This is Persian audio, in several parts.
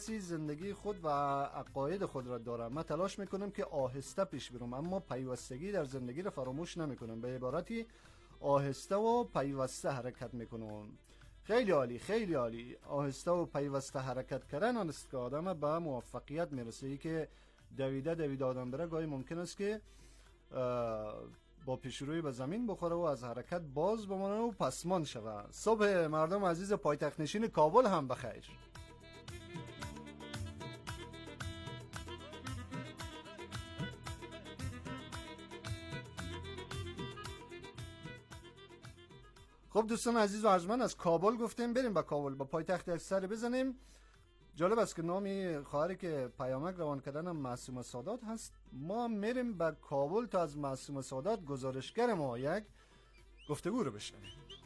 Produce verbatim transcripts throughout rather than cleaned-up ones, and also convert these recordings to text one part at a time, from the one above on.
زندگی خود و عقاید خود را دارم. من تلاش میکنم که آهسته پیش برم، اما پیوستگی در زندگی را فراموش نمیکنم. به عبارتی آهسته و پیوسته حرکت میکنم. خیلی عالی، خیلی عالی. آهسته و پیوسته حرکت کردن آن است که آدم به موفقیت میرسه. ای که دویده دویده آدم بره گاهی ممکن است که با پیشروی به زمین بخوره و از حرکت باز بمانه و پسمان شود. صبح مردم عزیز پایتخت نشین کابل هم بخیر. خب دوستان عزیز و ارجمند، از کابل گفتیم بریم به کابل، با پایتخت یک سر بزنیم. جالب است که نامی خواهری که پیامک روان کردن هم معصومه سادات هست. ما میریم به کابل تا از معصومه سادات گزارشگر ما یک گفتگو رو بشنویم.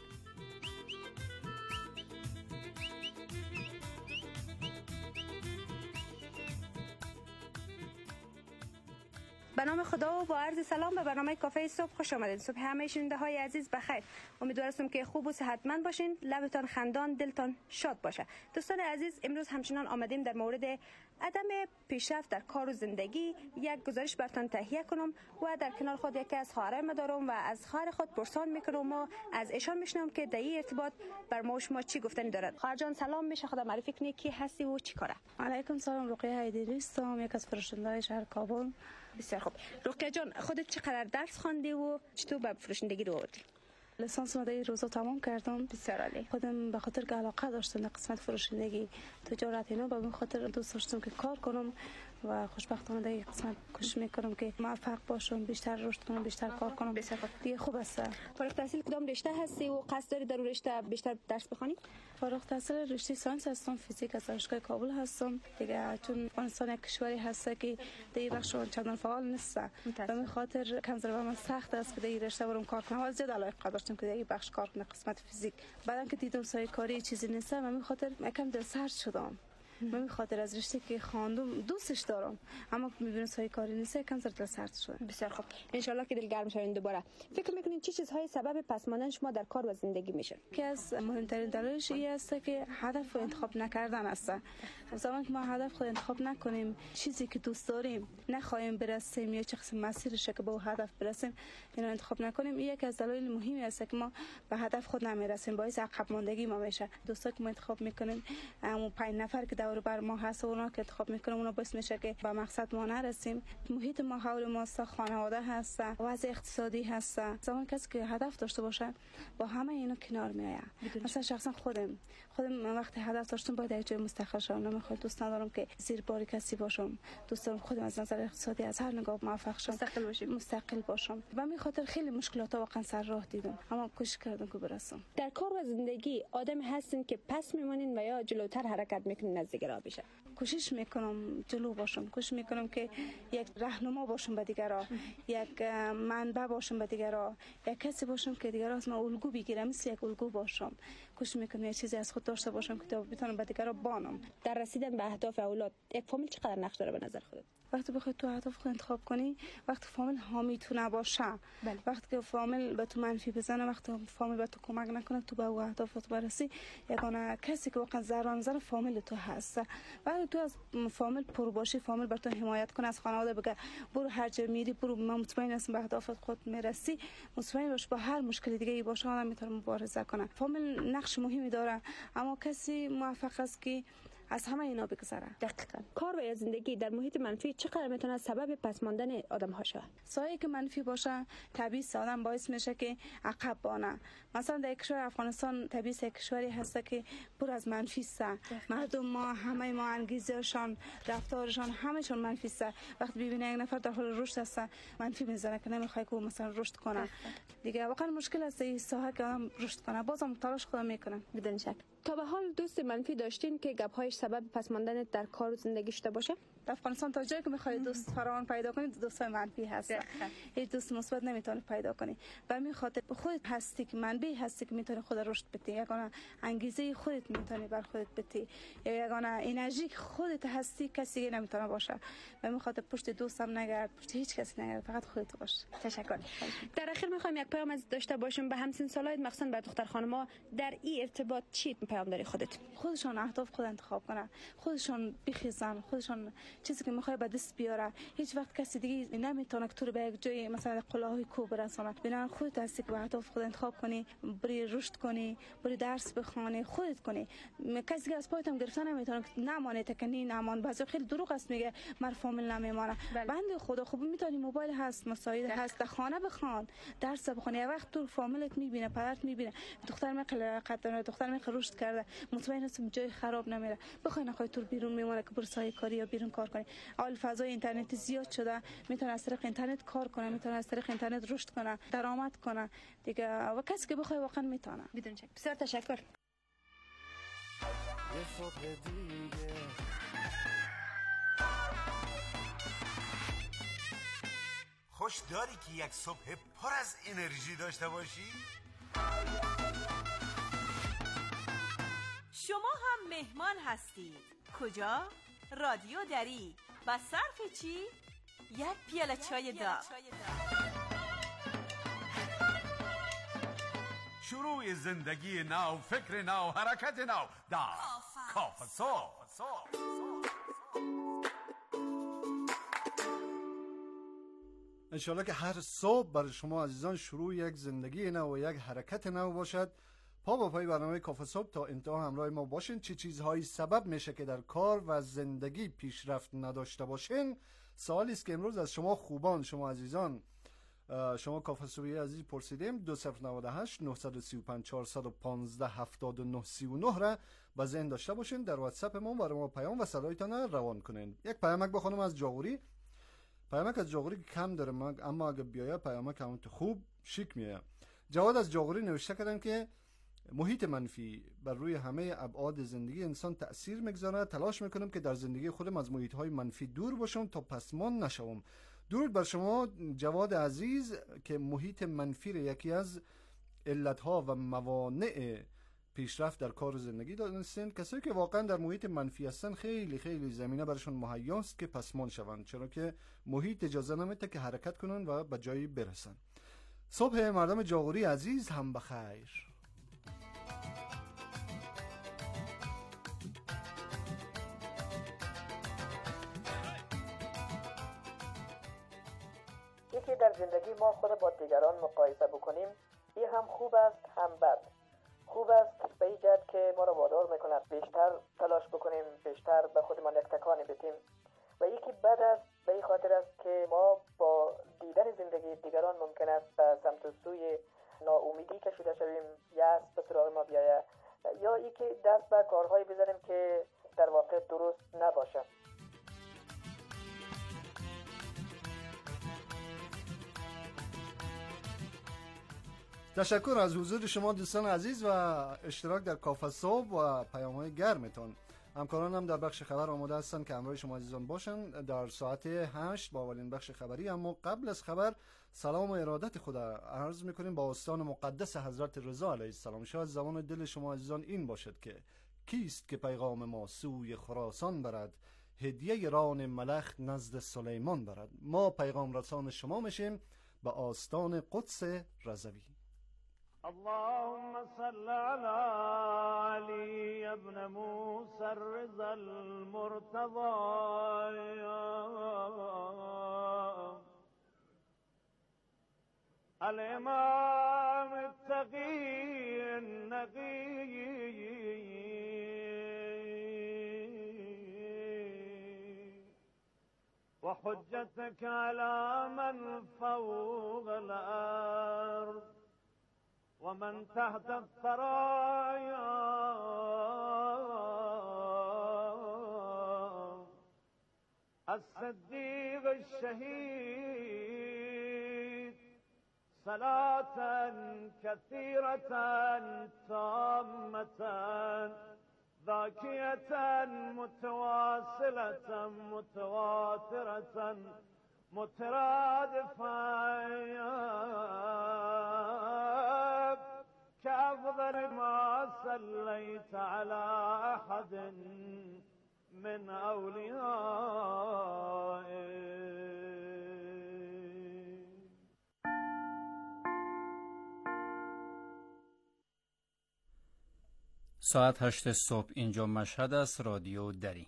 به نام خدا و با عرض سلام به برنامه کافه صبح خوش آمدید. صبح همه شنونده های عزیز بخیر. امیدوارم که خوب و صحتمند باشین، لبتان خندان، دلتان شاد باشه. دوستان عزیز، امروز همچنان آمدیم در مورد عدم پیشرفت در کار و زندگی یک گزارش براتون تهیه کنم و در کنار خود یکی از خواهرای دارم و از خواهر خود پرسان میکنم و از ایشان میشنم که در این ارتباط بر ما و شما چی گفتنی دارد. خواهر جان سلام، میشه خدا معرفی کنی کی هستی و چی کاره؟ علیکم سلام، رقیه حیدری هستم، یک از فروشنده‌های شهر کابل. بسیار خوب. رقیه جان، خودت چقدر درس خواندی و چطور به فروشندگی رو آوردی؟ لیسانس مدیر روزا تمام کردم. بسیار عالی. خودم به خاطر که علاقه داشتم در قسمت فروشندگی تجارت اینا، به خاطر دوست داشتم که کار کنم و خوشبختانه در این قسمت کوشش میکنم که موفق باشم، بیشتر رشد کنم، بیشتر کار کنم. بسیار خوب. دیگه خوب است. فارغ التحصیل کدام رشته هستی و قصد داری در رشته بیشتر درس بخونی؟ فارغ التحصیل رشته ساینس هستم، فیزیک از دانشگاه کابل هستم. دیگه چون افغانستان یک کشوری هست که در این بخش چندان فعال نیست، به این خاطر کم ضربه من سخت است که در این رشته برم کار کنم. از زیاد علاقه داشتم که در این بخش کار کنم، قسمت فیزیک. بعدم که دیدم سایه کاری چیزی نیست، من به خاطر یکم دلسرد شدم. من خاطر از رشته که خواندم دوستش دارم، اما میبینم سایه کاری نیست، یکم دل سرد شده. بسیار خوب، ان شاء الله که دلگرم شوین دوباره. فکر میکنین چه چیزهای سبب پس ماندن شما در کار و زندگی میشه؟ که از مهمترین دلایلش این است که هدف انتخاب نکردن است. زمانی که ما هدف خود انتخاب نکنیم، چیزی که دوست داریم نخواهیم برسیم یا چه قسم مسیرش که به اون هدف برسیم اینو انتخاب نکنیم، این یکی از دلایل مهمی است که ما به هدف خود نمیرسیم، باعث عقب ماندگی ما میشه. دوستایی که ما انتخاب میکنیم، اون پنج نفر که دور بر ما هست، اونا که انتخاب میکنیم، اونا باعث میشه که به مقصد ما نرسیم. محیط ما حول ما است، خانواده هست، وضع اقتصادی هست. زمان کسی که هدف داشته باشه با همه اینا کنار میآید. مثلا شخصا خودم خودم وقتی هدف داشتم باید یک جای مستقل شم. نمیخوام، دوست ندارم که زیر بار کسی باشم. دوست دارم خودم از نظر اقتصادی از هر نگاه موفق شم، مستقل باشم مستقل باشم. و همین خاطر خیلی مشکلات واقعا سر راه دیدم، اما کوشش کردم که برسم. در کار و زندگی آدم هستین که پس میمونین و یا جلوتر حرکت میکنین از دیگران بشه؟ کوشش میکنم جلو باشم، کوشش میکنم که یک راهنما باشم به دیگران، یک منبع باشم به دیگران، یک کسی باشم که دیگران از من الگو بگیرم، مثل یک الگو باشم. کوشش میکنم یک چیزی از خود داشته باشم که بتونم به دیگران بانم. در رسیدن به اهداف اولاد یک فامیل چقدر نقش داره به نظر خودت؟ وقتی بخوای تو اهداف خود انتخاب کنی، وقتی فامیل حامی تو نباشه، بله. وقتی که فامیل به تو منفی بزنه، وقتی فامیل به تو کمک نکنه تو به اهدافت برسی، یگانه کسی که واقعا ضرر نظر فامیل تو هست. وقتی تو از فامیل پر باشی، فامیل بر تو حمایت کنه، از خانواده بگه برو هر جا میری برو، من مطمئن هستم به اهدافت خود میرسی، مطمئن باش با هر مشکل دیگه ای باشه آدم میتونه مبارزه کنه. فامیل نقش مهمی داره، اما کسی موفق است که از همه اینا بگذره. دقیقاً. کار و زندگی در محیط منفی چقدر میتونه سبب پس ماندن آدم ها شود؟ سایه که منفی باشه طبیعی آدم باعث میشه که عقب بانه. مثلا در کشور افغانستان طبیعی کشوری هست که پر از منفی است. مردم ما همه ما انگیزشان، رفتارشان همهشون منفی است. وقتی ببینه یک نفر در حال رشد است، منفی میزنه که نمیخواد که مثلا رشد کنه. دیگه واقعا مشکل است این ساحه که آدم رشد کنه. بازم تلاش خودم میکنم بدون شک. تا به حال دوست منفی داشتین که گپ‌هایش سبب پس ماندن در کار و زندگی شده باشه؟ در افغانستان تا جایی که میخواید دوست فراوان پیدا کنید دوستای منفی هستن، هیچ دوست مثبت نمیتونی پیدا کنی. و می خاطر خودت هستی که منبع هستی که میتونی خود رشد بدی، یگانه انگیزه خودت میتونی بر خودت بدی، یا یگانه انرژی خودت هستی، کسی نمیتونه باشه. و می خاطر پشت دوستم نگرد، پشت هیچ کسی نگرد، فقط خودت باش. تشکر. در اخیر میخوایم یک پیام از داشته باشیم به همسن سالایت، مخصوصا به دختر خانم‌ها. در این ارتباط چی پیام داری خودت؟ خودشان اهداف خود انتخاب کنن، خودشان بخیزن، خودشان چیزی که میخواد به دست بیاره. هیچ وقت کسی دیگه نمیتونه که تو رو به یک جای مثلا قله‌های کوه برسونه. بنابراین خودت هستی که اهداف خود انتخاب کنی، بری رشد کنی، بری درس بخونی، خودت کنی. کسی که از پایت هم گرفتن نمیتونه نمانه تکنی نمان. بعضی خیلی دروغ است میگه مر فامیل نمیمانه. بنده خدا خوب میتونی موبایل هست، مساعد هست، در خانه بخوان، درس بخونی. یه وقت تو فامیلت میبینه، پدرت میبینه، دختر میقله قدر دختر میخ رشد کرده، مطمئن هستم جای خراب نمیره. بخوای نخوای تو بیرون میمونه که برو سایه کاری یا بیرون کار کنی. اول فضای اینترنت زیاد شده، میتونه از طریق اینترنت کار کنه، میتونه از طریق اینترنت رشد کنه، درآمد کنه دیگه. و کسی که بخوای واقعا میتونه. بدون شک. بسیار تشکر. خوش داری که یک صبح پر از انرژی داشته باشی؟ شما هم مهمان هستید. کجا؟ رادیو دری. و صرف چی؟ یک پیاله چای داغ. شروع زندگی نو، فکر نو، حرکت نو. دا کافه صبح. انشالله که هر صبح برای شما عزیزان شروع یک زندگی نو و یک حرکت نو باشد. پا با پای برنامه کافه صبح تا انتها همراه ما باشین. چه چیزهایی سبب میشه که در کار و زندگی پیشرفت نداشته باشین؟ سوالی است که امروز از شما خوبان، شما عزیزان، شما کافه صبحی عزیز پرسیدیم. دو صفر نود و هشت نه سه پنج چهار یک پنج هفتاد و نه سی و نه را به ذهن داشته باشین. در واتساپ ما برای ما پیام و صدایتان روان کنین. یک پیامک بخونم از جاغوری. پیامک از جاغوری که کم داره، اما اگه بیاید پیامک همون خوب شیک میاد. جواد از جاغوری نوشته کردن که محیط منفی بر روی همه ابعاد زندگی انسان تأثیر میگذاره. تلاش میکنم که در زندگی خودم از محیط های منفی دور باشم تا پسمان نشوم. درود بر شما جواد عزیز که محیط منفی را یکی از علتها و موانع پیشرفت در کار و زندگی دانستین. کسایی که واقعا در محیط منفی هستن خیلی خیلی زمینه برشون مهیاست که پسمان شوند، چرا که محیط اجازه نمیده که حرکت کنن و به جایی برسن. صبح مردم جاغوری عزیز هم بخیر. یکی در زندگی ما خود با دیگران مقایسه بکنیم، این هم خوب است هم بد. خوب است به این جهت که ما را وادار میکند بیشتر تلاش بکنیم، بیشتر به خودمان یک تکانی بدیم. و یکی بد است به این خاطر است که ما با دیدن زندگی دیگران ممکن است به سمت و سوی ناامیدی کشیده شویم، یأس به سراغ ما بیاید، یا یکی دست به کارهایی بزنیم که در واقع درست نباشه. تشکر از حضور شما دوستان عزیز و اشتراک در کافه صبح و پیام‌های گرمتان. همکارانم در بخش خبر آماده هستن که همراه شما عزیزان باشن در ساعت هشت با اولین بخش خبری. اما قبل از خبر سلام و ارادت خدا عرض میکنیم با آستان مقدس حضرت رضا علیه السلام. شاید زبان دل شما عزیزان این باشد که کیست که پیغام ما سوی خراسان برد، هدیه ران ملخ نزد سلیمان برد. ما پیغام رسان شما میشیم به آستان قدس رضوی. اللهم صل على علي ابن موسى الرضا المرتضى الامام التقي النقي وحجتك على من فوق الارض ومن تحت الثرايا الصديق الشهيد صلاة كثيرة تامة ذاكية متواصلة متواترة مترادفة كأفضل ما صليت على أحد من أوليائك. ساعت هشت صبح اینجا مشهد است. رادیو دری.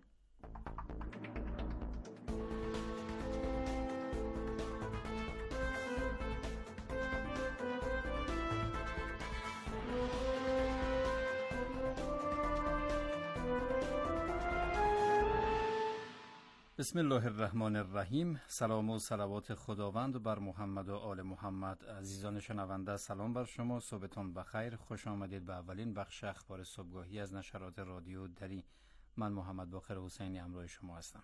بسم الله الرحمن الرحیم. سلام و صلوات خداوند بر محمد و آل محمد. عزیزان شنونده سلام بر شما، صبحتون بخیر. خوش آمدید به اولین بخش اخبار صبحگاهی از نشرات رادیو دری. من محمد باقر حسینی همراه شما هستم.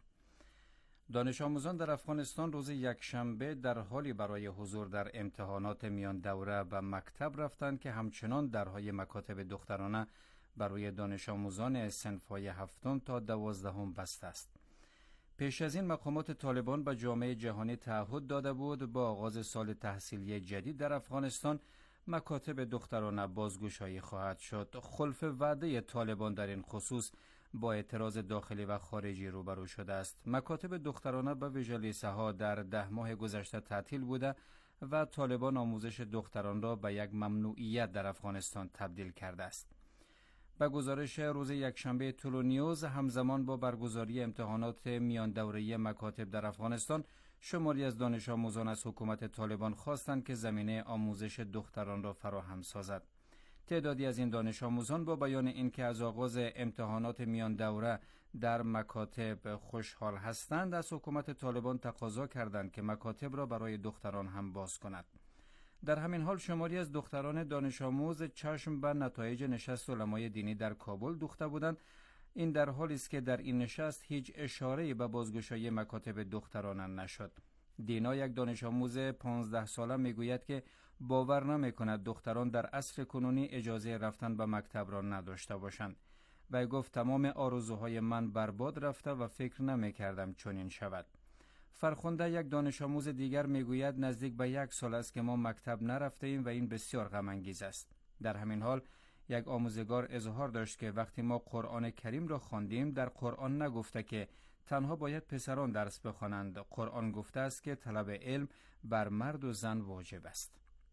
دانش آموزان در افغانستان روز یکشنبه در حالی برای حضور در امتحانات میان دوره به مکتب رفتند که همچنان درهای مکاتب دخترانه برای دانش آموزان صنف‌های هفتم تا دوازدهم بسته است. پیش از این مقامات طالبان به جامعه جهانی تعهد داده بود با آغاز سال تحصیلی جدید در افغانستان مکاتب دخترانه بازگشایی خواهد شد. خلف وعده طالبان در این خصوص با اعتراض داخلی و خارجی روبرو شده است. مکاتب دخترانه به ویژه لیسه‌ها در ده ماه گذشته تعطیل بوده و طالبان آموزش دختران را به یک ممنوعیت در افغانستان تبدیل کرده است. به گزارش روز یکشنبه طلوع نیوز، همزمان با برگزاری امتحانات میان دوره‌ای مکاتب در افغانستان، شماری از دانش آموزان از حکومت طالبان خواستند که زمینه آموزش دختران را فراهم سازد. تعدادی از این دانش آموزان با بیان اینکه از آغاز امتحانات میان دوره در مکاتب خوشحال هستند، از حکومت طالبان تقاضا کردند که مکاتب را برای دختران هم باز کند. در همین حال شماری از دختران دانش آموز چشم به نتایج نشست علمای دینی در کابل دوخته بودند. این در حالی است که در این نشست هیچ اشاره‌ای به بازگشایی مکاتب دخترانه نشد. دینا، یک دانش آموز پانزده ساله، میگوید که باور نمی‌کند دختران در عصر کنونی اجازه رفتن به مکتب را نداشته باشند. و گفت تمام آرزوهای من برباد رفته و فکر نمی‌کردم چنین شود. فرخنده، یک دانش آموز دیگر، میگوید نزدیک به یک سال است که ما مکتب نرفته ایم و این بسیار غم انگیز است. در همین حال یک آموزگار اظهار داشت که وقتی ما قرآن کریم را خواندیم در قرآن نگفته که تنها باید پسران درس بخوانند. قرآن گفته است که طلب علم بر مرد و زن واجب است.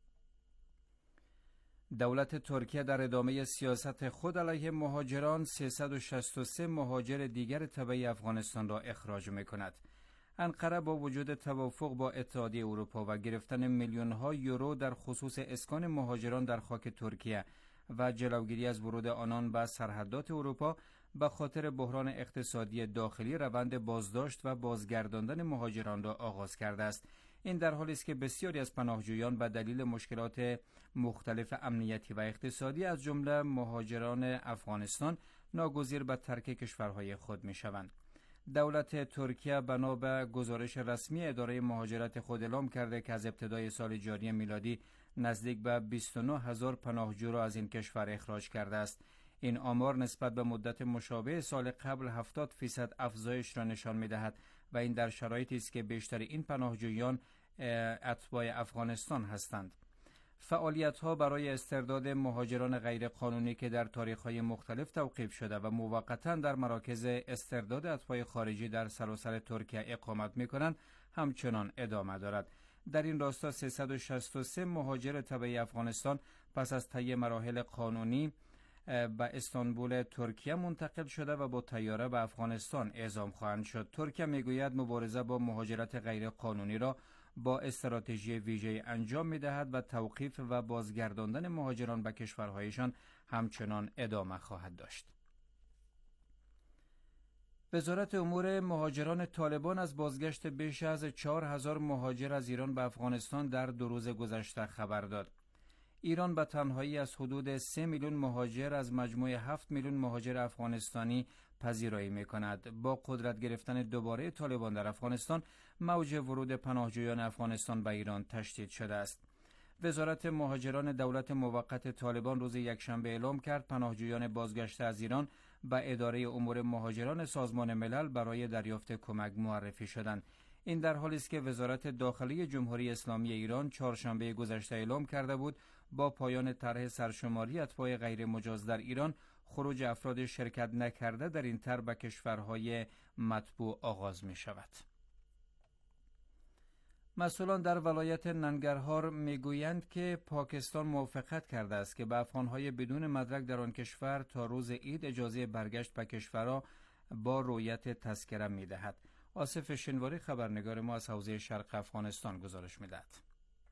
دولت ترکیه در ادامه سیاست خود علیه مهاجران سیصد و شصت و سه مهاجر دیگر تبعی افغانستان را اخراج می‌کند. انقره با وجود توافق با اتحادیه اروپا و گرفتن میلیون ها یورو در خصوص اسکان مهاجران در خاک ترکیه و جلوگیری از ورود آنان به سرحدات اروپا، به خاطر بحران اقتصادی داخلی روند بازداشت و بازگرداندن مهاجران را آغاز کرده است. این در حالی است که بسیاری از پناهجویان به دلیل مشکلات مختلف امنیتی و اقتصادی از جمله مهاجران افغانستان ناگزیر به ترک کشورهای خود می‌شوند. دولت ترکیه بنا به گزارش رسمی اداره مهاجرت خود اعلام کرده که از ابتدای سال جاری میلادی نزدیک به بیست و نه هزار پناهجو را از این کشور اخراج کرده است. این آمار نسبت به مدت مشابه سال قبل هفتاد فیصد افزایش را نشان می‌دهد و این در شرایطی است که بیشتر این پناهجویان اتباع افغانستان هستند. فعالیت‌ها برای استرداد مهاجران غیرقانونی که در تاریخ‌های مختلف توقیف شده و موقتاً در مراکز استرداد اتباع خارجی در سراسر ترکیه اقامت می‌کنند همچنان ادامه دارد. در این راستا سیصد و شصت و سه مهاجر تبعی افغانستان پس از طی مراحل قانونی به استانبول ترکیه منتقل شده و با طیاره به افغانستان اعزام خواهند شد. ترکیه میگوید مبارزه با مهاجرت غیرقانونی را با استراتژی ویژه انجام می‌دهد و توقیف و بازگرداندن مهاجران به کشورهایشان همچنان ادامه خواهد داشت. وزارت امور مهاجران طالبان از بازگشت بیش از چهار هزار مهاجر از ایران به افغانستان در دو روز گذشته خبر داد. ایران به تنهایی از حدود سه میلیون مهاجر از مجموع هفت میلیون مهاجر افغانستانی پذیرایی می‌کند. با قدرت گرفتن دوباره طالبان در افغانستان، موج ورود پناهجویان افغانستان به ایران تشدید شده است. وزارت مهاجران دولت موقت طالبان روز یکشنبه اعلام کرد پناهجویان بازگشته از ایران به اداره امور مهاجران سازمان ملل برای دریافت کمک معرفی شدند. این در حالی است که وزارت داخلی جمهوری اسلامی ایران چهارشنبه گذشته اعلام کرده بود با پایان طرح سرشماری اتباع غیر مجاز در ایران، خروج افراد شرکت نکرده در این طرح به کشورهای مطبوع آغاز می شود. مسئولان در ولایت ننگرهار میگویند که پاکستان موافقت کرده است که به افغانهای بدون مدرک در آن کشور تا روز عید اجازه برگشت به کشورها با رویت تذکره میدهد. آصف شنواری خبرنگار ما از حوزه شرق افغانستان گزارش میدهد.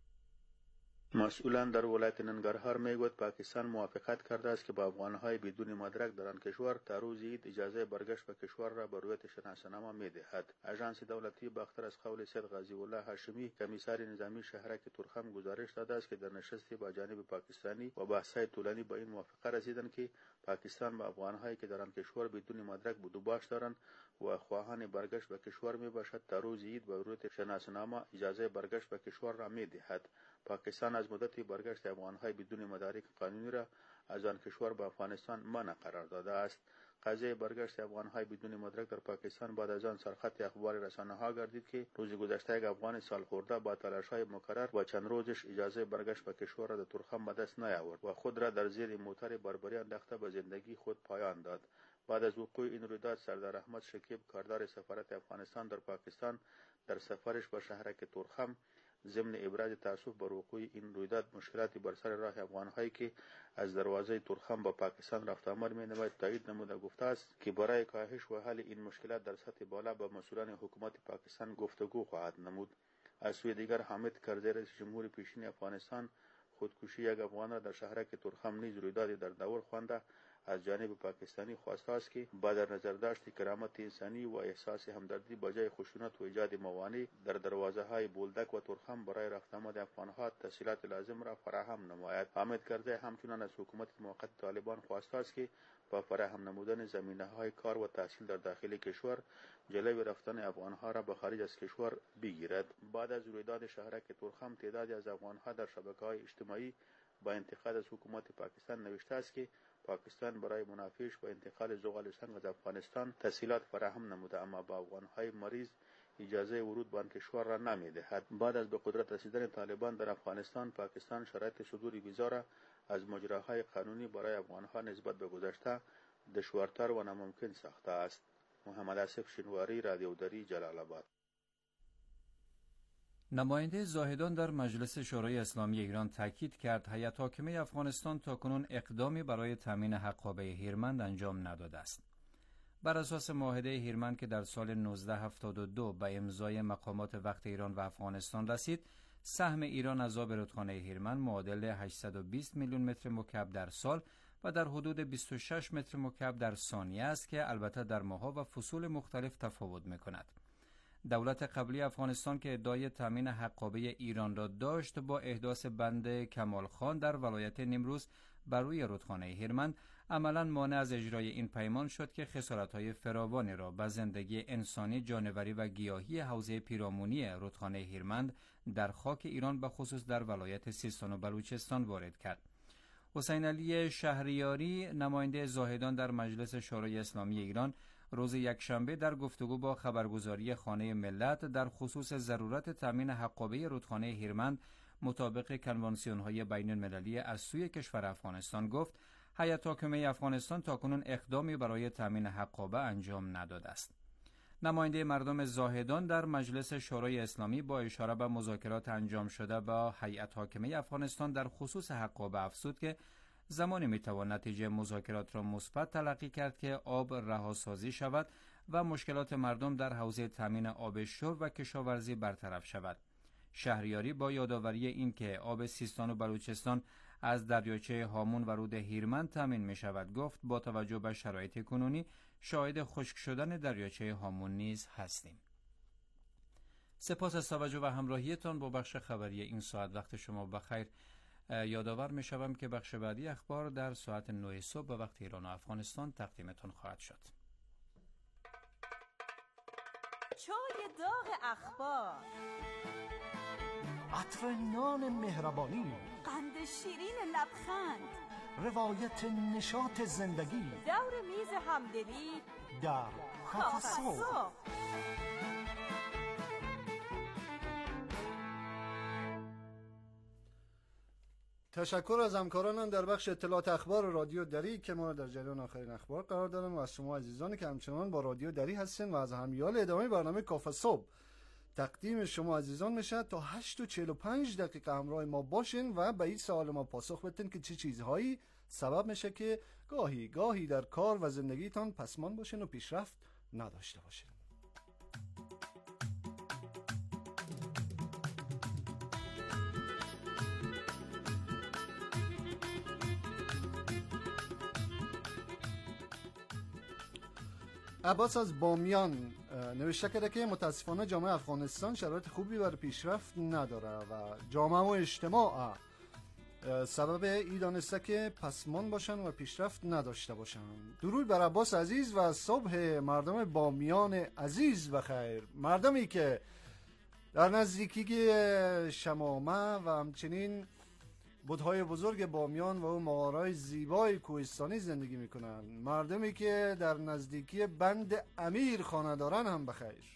مسئولان در ولایت ننگرهار میگوید پاکستان موافقت کرده است که به افغانهای بدون مدرک در آن کشور تا روز عید اجازه برگشت به کشور را به رویت شناسنامه میدهد. اژانس دولتی باختر از قول سید غازی الله هاشمی کمیسر نظامی شهرک تورخم گزارش داده است که در نشستی با جانب پاکستانی و بحث‌های طولانی به این موافقه رسیدند که پاکستان به افغانهایی که در آن کشور بدون مدرک بدوباش دارند و خواهان برگشت به کشور میباشد تا روز عید به رویت شناسنامه اجازه برگشت به کشور را میدهد. پاکستان از مدت برگشت افغانهای بدون مدارک قانونی را از آن کشور به افغانستان منع قرار داده است. قضیه برگشت افغانهای بدون مدرک در پاکستان بعد از آن سرخط اخبار رسانه‌ها گردید که روز گذشته یک افغان سال خورده با تلاش‌های مکرر و چند روزش اجازه برگشت به کشور را در تورخم به دست نیاورد و خود را در زیر موتر بربری انداخته به زندگی خود پایان داد. بعد از وقوع این رویداد سردار احمد شکیب کاردار سفارت افغانستان در پاکستان در سفرش به شهرک تورخم ضمن ابراز تأسف بر وقوع این رویداد مشکلاتی بر سر راه افغان‌هایی که از دروازه تورخم به پاکستان رفت آمد می‌نماید تایید نموده گفته است که برای کاهش و حل این مشکلات در سطح بالا با مسئولان حکومت پاکستان گفتگو خواهد نمود. از سوی دیگر حامد کرزی رئیس جمهور پیشین افغانستان خودکشی یک افغان را در شهرک تورخم نیز رویدادی در دور خوانده از جانب پاکستانی خواسته است که با در نظر داشت کرامت انسانی و احساس همدردی بجای خشونت و ایجاد موانع در دروازه های بولدک و تورخم برای رفت آمد افغانها تسهیلات لازم را فراهم نماید. حامد کرزی همچنین از حکومت موقت طالبان خواسته است که با فراهم نمودن زمینه های کار و تحصیل در داخل کشور جلوی رفتن افغانها را به خارج از کشور بگیرد. بعد از رویداد شهرک تورخم تعدادی از افغانها در شبکه‌های اجتماعی با انتقاد از حکومت پاکستان نوشته است که پاکستان برای منافیش و انتقال زغال سنگ از افغانستان تسهیلات فراهم نموده اما با افغانهای مریض اجازه ورود به آن کشور را نمیدهد. بعد از به قدرت رسیدن طالبان در افغانستان، پاکستان شرایط صدور ویزا را از مجراهای قانونی برای افغانها نسبت به گذشته دشوارتر و ناممکن ساخته است. محمد آصف شنواری، رادیو دری، جلال آباد. نماینده زاهدان در مجلس شورای اسلامی ایران تاکید کرد هیئت حاکمه افغانستان تاکنون اقدامی برای تامین حقابه هیرمند انجام نداده است. بر اساس معاهده هیرمند که در سال نوزده هفتاد و دو به امضای مقامات وقت ایران و افغانستان رسید، سهم ایران از آب رودخانه هیرمند معادل هشتصد و بیست میلیون متر مکعب در سال و در حدود بیست و شش متر مکعب در ثانیه است که البته در ماه‌ها و فصول مختلف تفاوت می‌کند. دولت قبلی افغانستان که ادعای تامین حقابه ایران را داشت، با احداث بند کمال خان در ولایت نیمروز بر روی رودخانه هیرمند عملاً مانع از اجرای این پیمان شد که خسارت‌های فراوانی را به زندگی انسانی، جانوری و گیاهی حوزه پیرامونی رودخانه هیرمند در خاک ایران به خصوص در ولایت سیستان و بلوچستان وارد کرد. حسین علی شهریاری، نماینده زاهدان در مجلس شورای اسلامی ایران، روز یکشنبه در گفتگو با خبرگزاری خانه ملت در خصوص ضرورت تامین حقابه رودخانه هیرمند مطابق کنوانسیون‌های بین‌المللی از سوی کشور افغانستان گفت هیئت حاکمه افغانستان تاکنون اقدامی برای تامین حقابه انجام نداده است. نماینده مردم زاهدان در مجلس شورای اسلامی با اشاره به مذاکرات انجام شده با هیئت حاکمه افغانستان در خصوص حقابه افزود که زمانی میتوان نتیجه مذاکرات را مثبت تلقی کرد که آب رهاسازی شود و مشکلات مردم در حوزه تامین آب شرب و کشاورزی برطرف شود. شهریاری با یادآوری این که آب سیستان و بلوچستان از دریاچه هامون و رود هیرمند تامین می شود گفت با توجه به شرایط کنونی شاهد خشک شدن دریاچه هامون نیز هستیم. سپاس از توجه و همراهیتان با بخش خبری این ساعت. وقت شما بخیر. یادآور می شوم که بخش بعدی اخبار در ساعت نه صبح به وقت ایران و افغانستان تقدیمتان خواهد شد. چای داغ اخبار، عطر نان مهربانی، قند شیرین لبخند، روایت نشاط زندگی دور میز همدلی در کافه صبح. تشکر از همکارانم در بخش اطلاعات اخبار رادیو دری که ما در جریان آخرین اخبار قرار دادن و از شما عزیزانی که همچنان با رادیو دری هستین و از همیال ادامه برنامه کافه صبح تقدیم شما عزیزان میشه تا هشت و چهل و پنج دقیقه همراه ما باشین و به این سوال ما پاسخ بدین که چه چیزهایی سبب میشه که گاهی گاهی در کار و زندگیتان پسمان باشین و پیشرفت نداشته باشین. عباس از بامیان نوشته کرده که متاسفانه جامعه افغانستان شرایط خوبی برای پیشرفت نداره و جامعه و اجتماع سبب ای دانسته که پسمان باشن و پیشرفت نداشته باشن. درود بر عباس عزیز و صبح مردم بامیان عزیز بخیر، مردمی که در نزدیکی شمامه و همچنین بودهای بزرگ بامیان و اون مغارهای زیبای کوهستانی زندگی میکنن، مردمی که در نزدیکی بند امیر خانه دارن هم بخیر.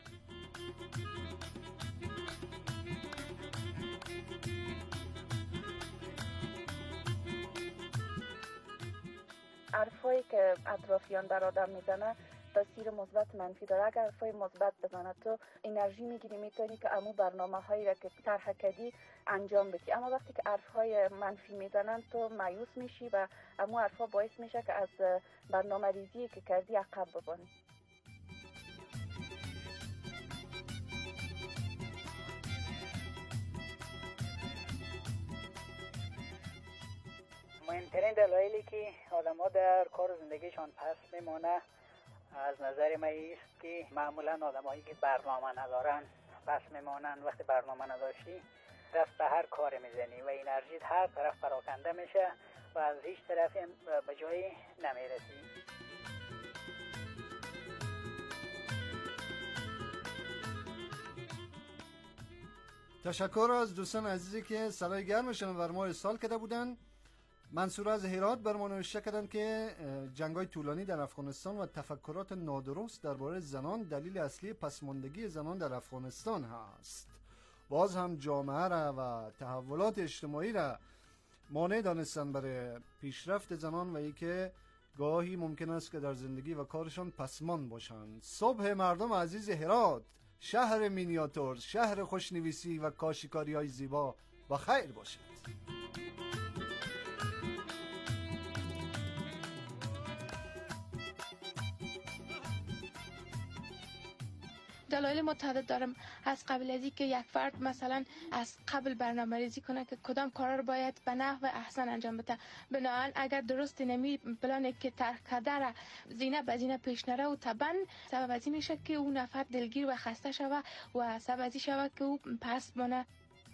حرفایی که اطرافیان در آدم میزنه تاثیر مثبت منفی داره. اگر حرفای مثبت بزنه تو انرژی میگیری، میتونی که امو برنامه هایی را که طرح کردی انجام بدی. اما وقتی که حرفای منفی میزنن تو مایوس میشی و امو حرفا باعث میشه که از برنامه ریزی که کردی عقب بمانی. مهمترین دلایلی که آدم‌ها در کار و زندگیشان پس میمونه از نظر من است که معمولا آدمایی که برنامه ندارن پس میمونن. وقتی برنامه نداشتی دست به هر کار میزنی و انرژیت هر طرف پراکنده میشه و از هیچ طرفی به جایی نمیرسی. تشکر از دوستان عزیزی که صدای گرمشون بر ما ارسال کرده بودن. منصور از هرات بر ما نوشته کردن که جنگ‌های طولانی در افغانستان و تفکرات نادرست درباره زنان دلیل اصلی پسماندگی زنان در افغانستان هست. باز هم جامعه را و تحولات اجتماعی را مانع دانستن برای پیشرفت زنان و ای که گاهی ممکن است که در زندگی و کارشان پسمان باشند. صبح مردم عزیز هرات، شهر مینیاتور، شهر خوشنویسی و کاشیکاری‌های زیبا با خیر باشد. دلایل متعدد دارم. از قبل از اینکه یک فرد مثلا از قبل برنامه‌ریزی کنه که کدام کارا رو باید به نحو احسن انجام بده، بنابراین اگر درست نمی پلانی که طرح کرده را زینه به زینه پیش نره و طبعا سبب از این میشه که اون نفر دلگیر و خسته شوه و سبب از این شوه که او پس مونه.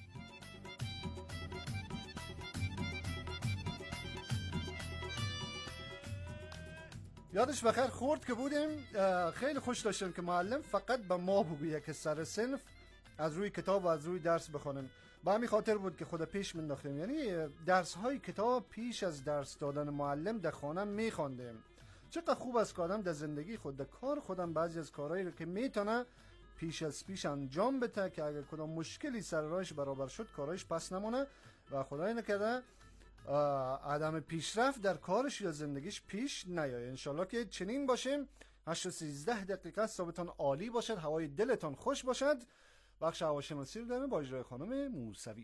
یادش بخیر خورد که بودیم خیلی خوش داشتیم که معلم فقط به ما بگویه که سر صنف از روی کتاب و از روی درس بخونیم. با همین خاطر بود که خود پیش منداختیم، یعنی درس های کتاب پیش از درس دادن معلم در خانه میخواندیم. چقدر خوب است که آدم در زندگی خود در کار خودم بعضی از کارهایی رو که میتونه پیش از پیش انجام بده که اگر کدام مشکلی سر راهش برابر شد کارهایش پس نمونه و خدای نکرده عدم پیشرفت در کارش یا زندگیش پیش نیاید. انشالله که چنین باشیم. هشت و سیزده دقیقه صبحتان عالی باشد، هوای دلتان خوش باشد. بخش هواشناسی رو داریم با اجرای خانم موسوی.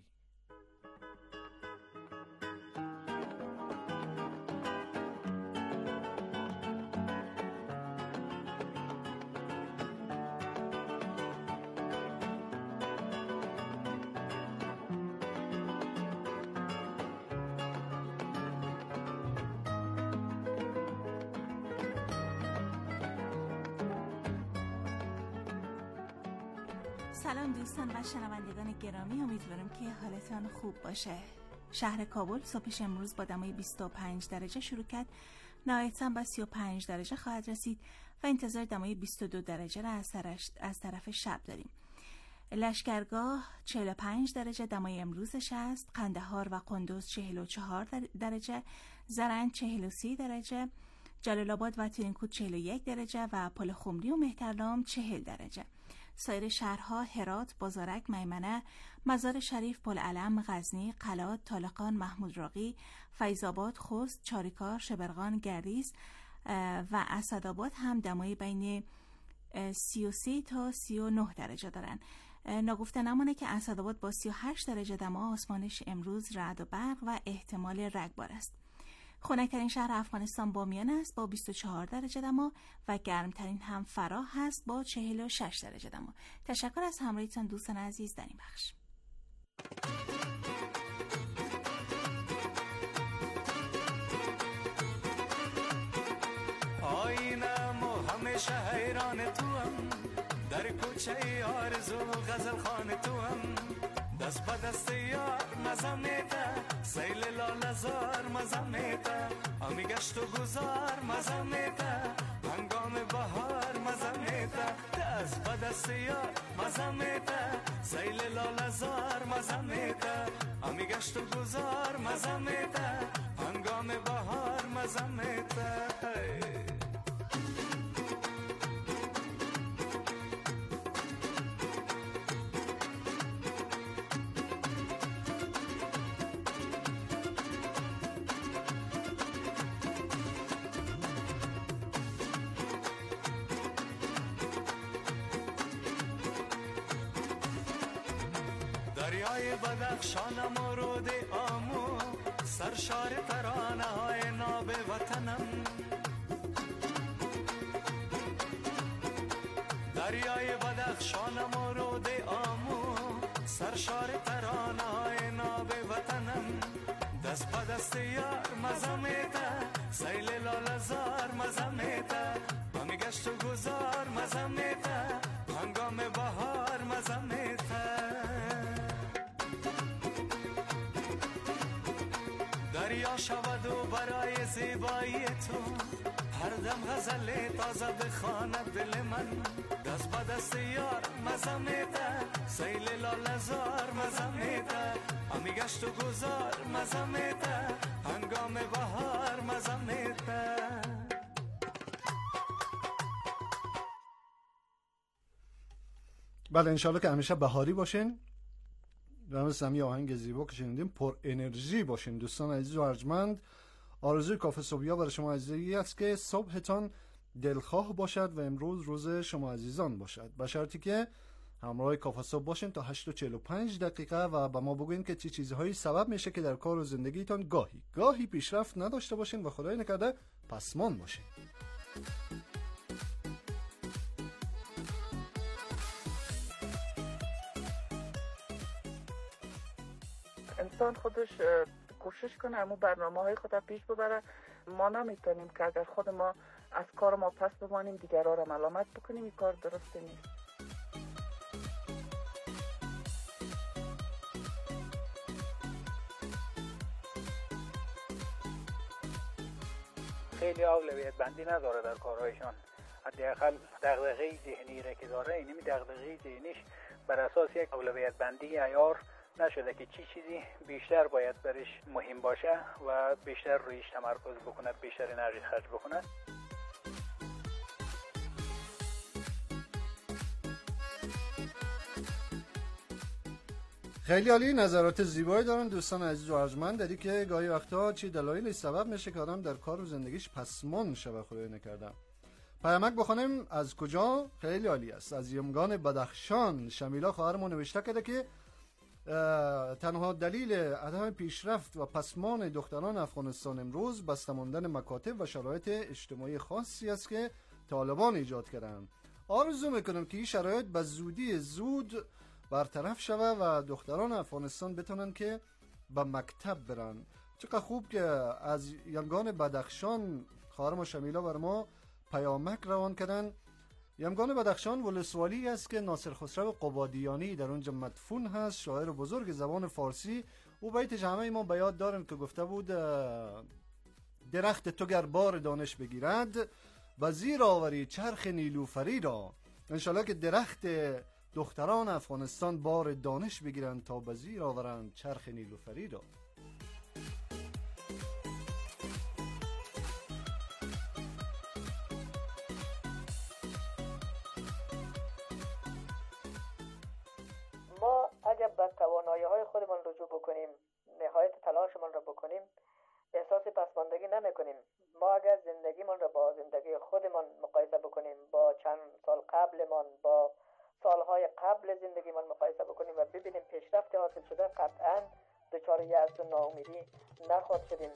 سلام دوستان و شنوندگان گرامی، امیدوارم که حالتان خوب باشه. شهر کابل صبحش امروز با دمای بیست و پنج درجه شروع کرد، نهایتاً با سی و پنج درجه خواهد رسید و انتظار دمای بیست و دو درجه را از طرف شب داریم. لشکرگاه چهل و پنج درجه دمای امروزش است. قندهار و قندوز چهل و چهار درجه، زرنج چهل و سه درجه، جلال آباد و ترینکوت چهل و یک درجه و پل خمری و مهترلام چهل درجه. سایر شهرها هرات، بازارک، میمنه، مزار شریف، بوالعلم، غزنی، قلات، طالقان، محمود راقی، فیض آباد، خوست، چاریکار، شبرغان، گردیز و اسدآباد هم دمای بین سی و سه تا سی و نه درجه دارن. نگفته نمانه که اسدآباد با سی و هشت درجه دما آسمانش امروز رعد و برق و احتمال رگبار است. خنک‌ترین شهر افغانستان بامیان است با بیست و چهار درجه دما و گرمترین هم فراه هست با چهل و شش درجه دما. تشکر از همراهیتان دوستان عزیز در این بخش. آینم و همیشه حیران تو هم، در کوچه آرزو غزل خان تو هم، دست با دست یار مزه میده، سیل لاله زار مزه میده، امی گشت و گذار مزه میده، هنگام بهار مزه میده، دست با دست یار مزه میده، سیل لاله زار مزه میده، امی گشت و گذار مزه میده، هنگام بهار مزه میده. دریای بدخشانم و رود آمو، سرشار ترانه های ناب وطنم. دریای بدخشانم و رود آمو، سرشار ترانه های ناب وطنم. دست با دست یار مزه میده، سیل لاله زار مزه میده، همی گشت و گذار مزه میده، هنگام بهار مزه میده. دریا شود و برای زیبایی تو، هر دم غزل تازه بخواند دل من. دست با دست یار مزه میده، سیل لاله زار مزه میده، همی گشت و گذار مزه میده، هنگام بهار مزه میده. بله انشالله که همیشه بهاری باشین و مثل همی آهنگ زیبا که شنیدیم پر انرژی باشین. دوستان عزیز و ارجمند، آرزوی کافه صبحیا برای شما عزیزی است که صبحتان دلخواه باشد و امروز روز شما عزیزان باشد، به شرطی که همراه کافه صبح باشین تا هشت و چهل و پنج دقیقه و به ما بگوین که چه چی چیزهایی سبب میشه که در کار و زندگیتان گاهی گاهی پیشرفت نداشته باشین و خدای نکرده پسمان باشین. انسان خودش کوشش کنه اما برنامه های خود پیش ببره. ما نمیتونیم که اگر خود ما از کار ما پس بمانیم دیگرها را ملامت بکنیم، این کار درست نیست. خیلی اولویت بندی نداره در کارهایشان، حداقل دغدغه ذهنی را که داره، اینمی دغدغه ذهنیش بر اساس یک اولویت بندی عیار نشده که چی چیزی بیشتر باید برش مهم باشه و بیشتر رویش تمرکز بکنه، بیشتر انرژی خرج بکنه. خیلی عالی، نظرات زیبایی دارن دوستان عزیز و ارجمند، داری که گاهی وقتا چی دلایلی سبب میشه که آدم در کار و زندگیش پسمان شبه خدای نکردم. پیامک بخونیم از کجا؟ خیلی عالی است. از یمگان بدخشان شمیلا خواهرمون نوشته کرده که تنها دلیل عدم پیشرفت و پسمان دختران افغانستان امروز بسته ماندن مکاتب و شرایط اجتماعی خاصی است که طالبان ایجاد کردند. آرزو میکنم که این شرایط به زودی زود برطرف شوه و دختران افغانستان بتونن که به مکتب برن. چقدر خوب که از یمگان بدخشان خواهرم شمیلا بر ما پیامک روان کردن. یمگان بدخشان ولسوالی است که ناصر خسرو قبادیانی در اونجا مدفون هست، شاعر بزرگ زبان فارسی. او بیتش همه ما به یاد دارن که گفته بود درخت تو گر بار دانش بگیرد و زیر آوری چرخ نیلوفری را. انشالله که درخت دختران افغانستان بار دانش بگیرند تا به زیر آورند چرخ نیلوفری را. ما اگر به توانایی های خودمان رجوع بکنیم، نهایت تلاشمان را بکنیم، احساس پسماندگی نمی کنیم. ما اگر زندگیمان را با زندگی خودمان مقایسه بکنیم، با چند سال قبلمان، با سالهای قبل زندگیمان مقایسه بکنیم و ببینیم پیشرفت حاصل شده، قطعاً دچار یأس و ناامیدی نخواهد شدیم.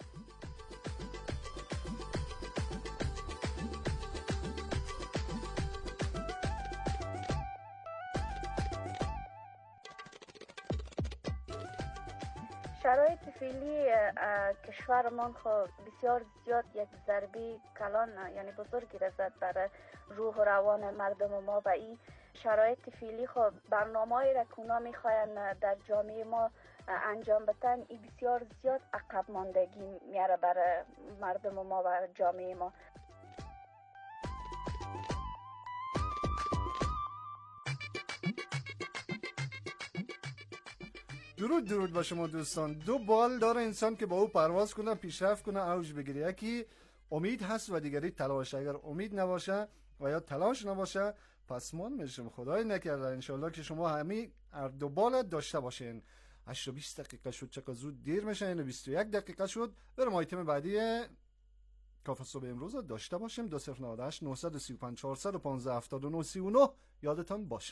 شرایط فعلی کشورمان خب بسیار زیاد یک ضربه کلان یعنی بزرگی رسد بر روح و روان مردم ما و این شرایط فعلی خب برنامه‌ای را که اونا میخواین در جامعه ما انجام بدن، این بسیار زیاد عقب ماندگی میاره بر مردم ما و جامعه ما. درود درود با شما دوستان. دو بال داره انسان که با او پرواز کنه، پیشرفت کنه، اوج بگیره. یکی امید هست و دیگری تلاش. اگر امید نباشه و یا تلاش نباشه پسمان میشم. خدای نکرده انشالله که شما همه هر دو بال داشته باشین. هشت و بیست دقیقه شد، چقدر زود دیر میشه. اینو بیست و یک دقیقه شد. بریم آیتم بعدی کافه صبح امروز داشته باشیم. دو صفر نود و هشت نه سه پنج چهار یک پنج هفت نه سه نه یادتان باشه.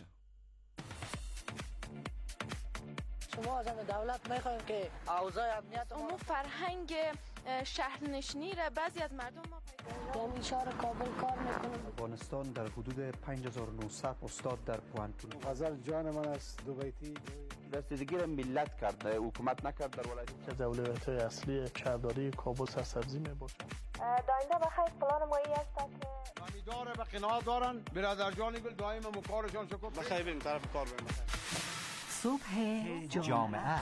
شما از دولت میخوایم که اوضاع امنیت اون فرهنگ شهرنشینی را بعضی از مردم ما پیدا یعنی شهر کابل کار میکنیم. افغانستان در حدود پنج هزار و نهصد استاد در پوهنتون. غزل جان من است دو بیتی رسیدگی را ملت کرده، حکومت نکرد در ولایت. از اولویت‌های اصلی شهرداری کابل سرسبزی میباشد. داینده بخیر پلان مایی است که امیدواره به قناعت دارن برادر جانی گل دائم مکارشان شکر بخیر بریم طرف کار بریم. صبح جامعه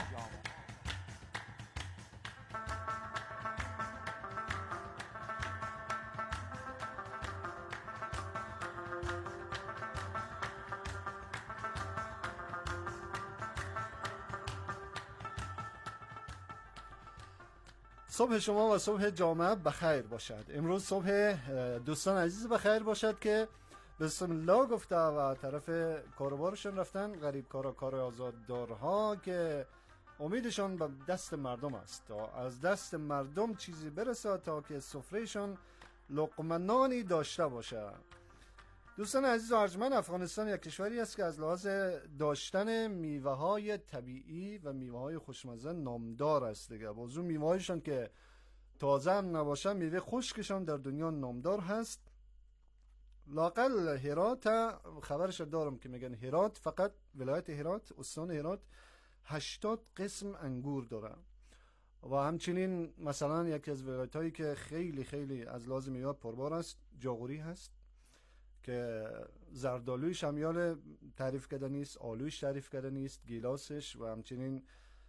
صبح شما و صبح جامعه بخیر باشد. امروز صبح دوستان عزیز بخیر باشد که بسم الله گفته و طرف کاروبارشون رفتن. غریب کارا کار آزاددارها که امیدشان به دست مردم است تا از دست مردم چیزی برسه تا که سفرهشان لقمه نانی داشته باشه. دوستان عزیز و ارجمند، افغانستان یک کشوری است که از لحاظ داشتن میوه های طبیعی و میوه های خوشمزه نامدار است دیگه. بازو میوه هایشان که تازه هم نباشه، میوه خشکشان در دنیا نامدار هست. لاقل هرات خبرش دارم که میگن هرات، فقط ولایت هرات، استان هرات هشتاد قسم انگور داره. و همچنین مثلا یکی از ولایت هایی که خیلی خیلی از لحاظ میوه پربار است جاغوری هست که زردالویش هم یال تعریف کرده نیست، آلویش تعریف کرده نیست، گیلاسش و همچنین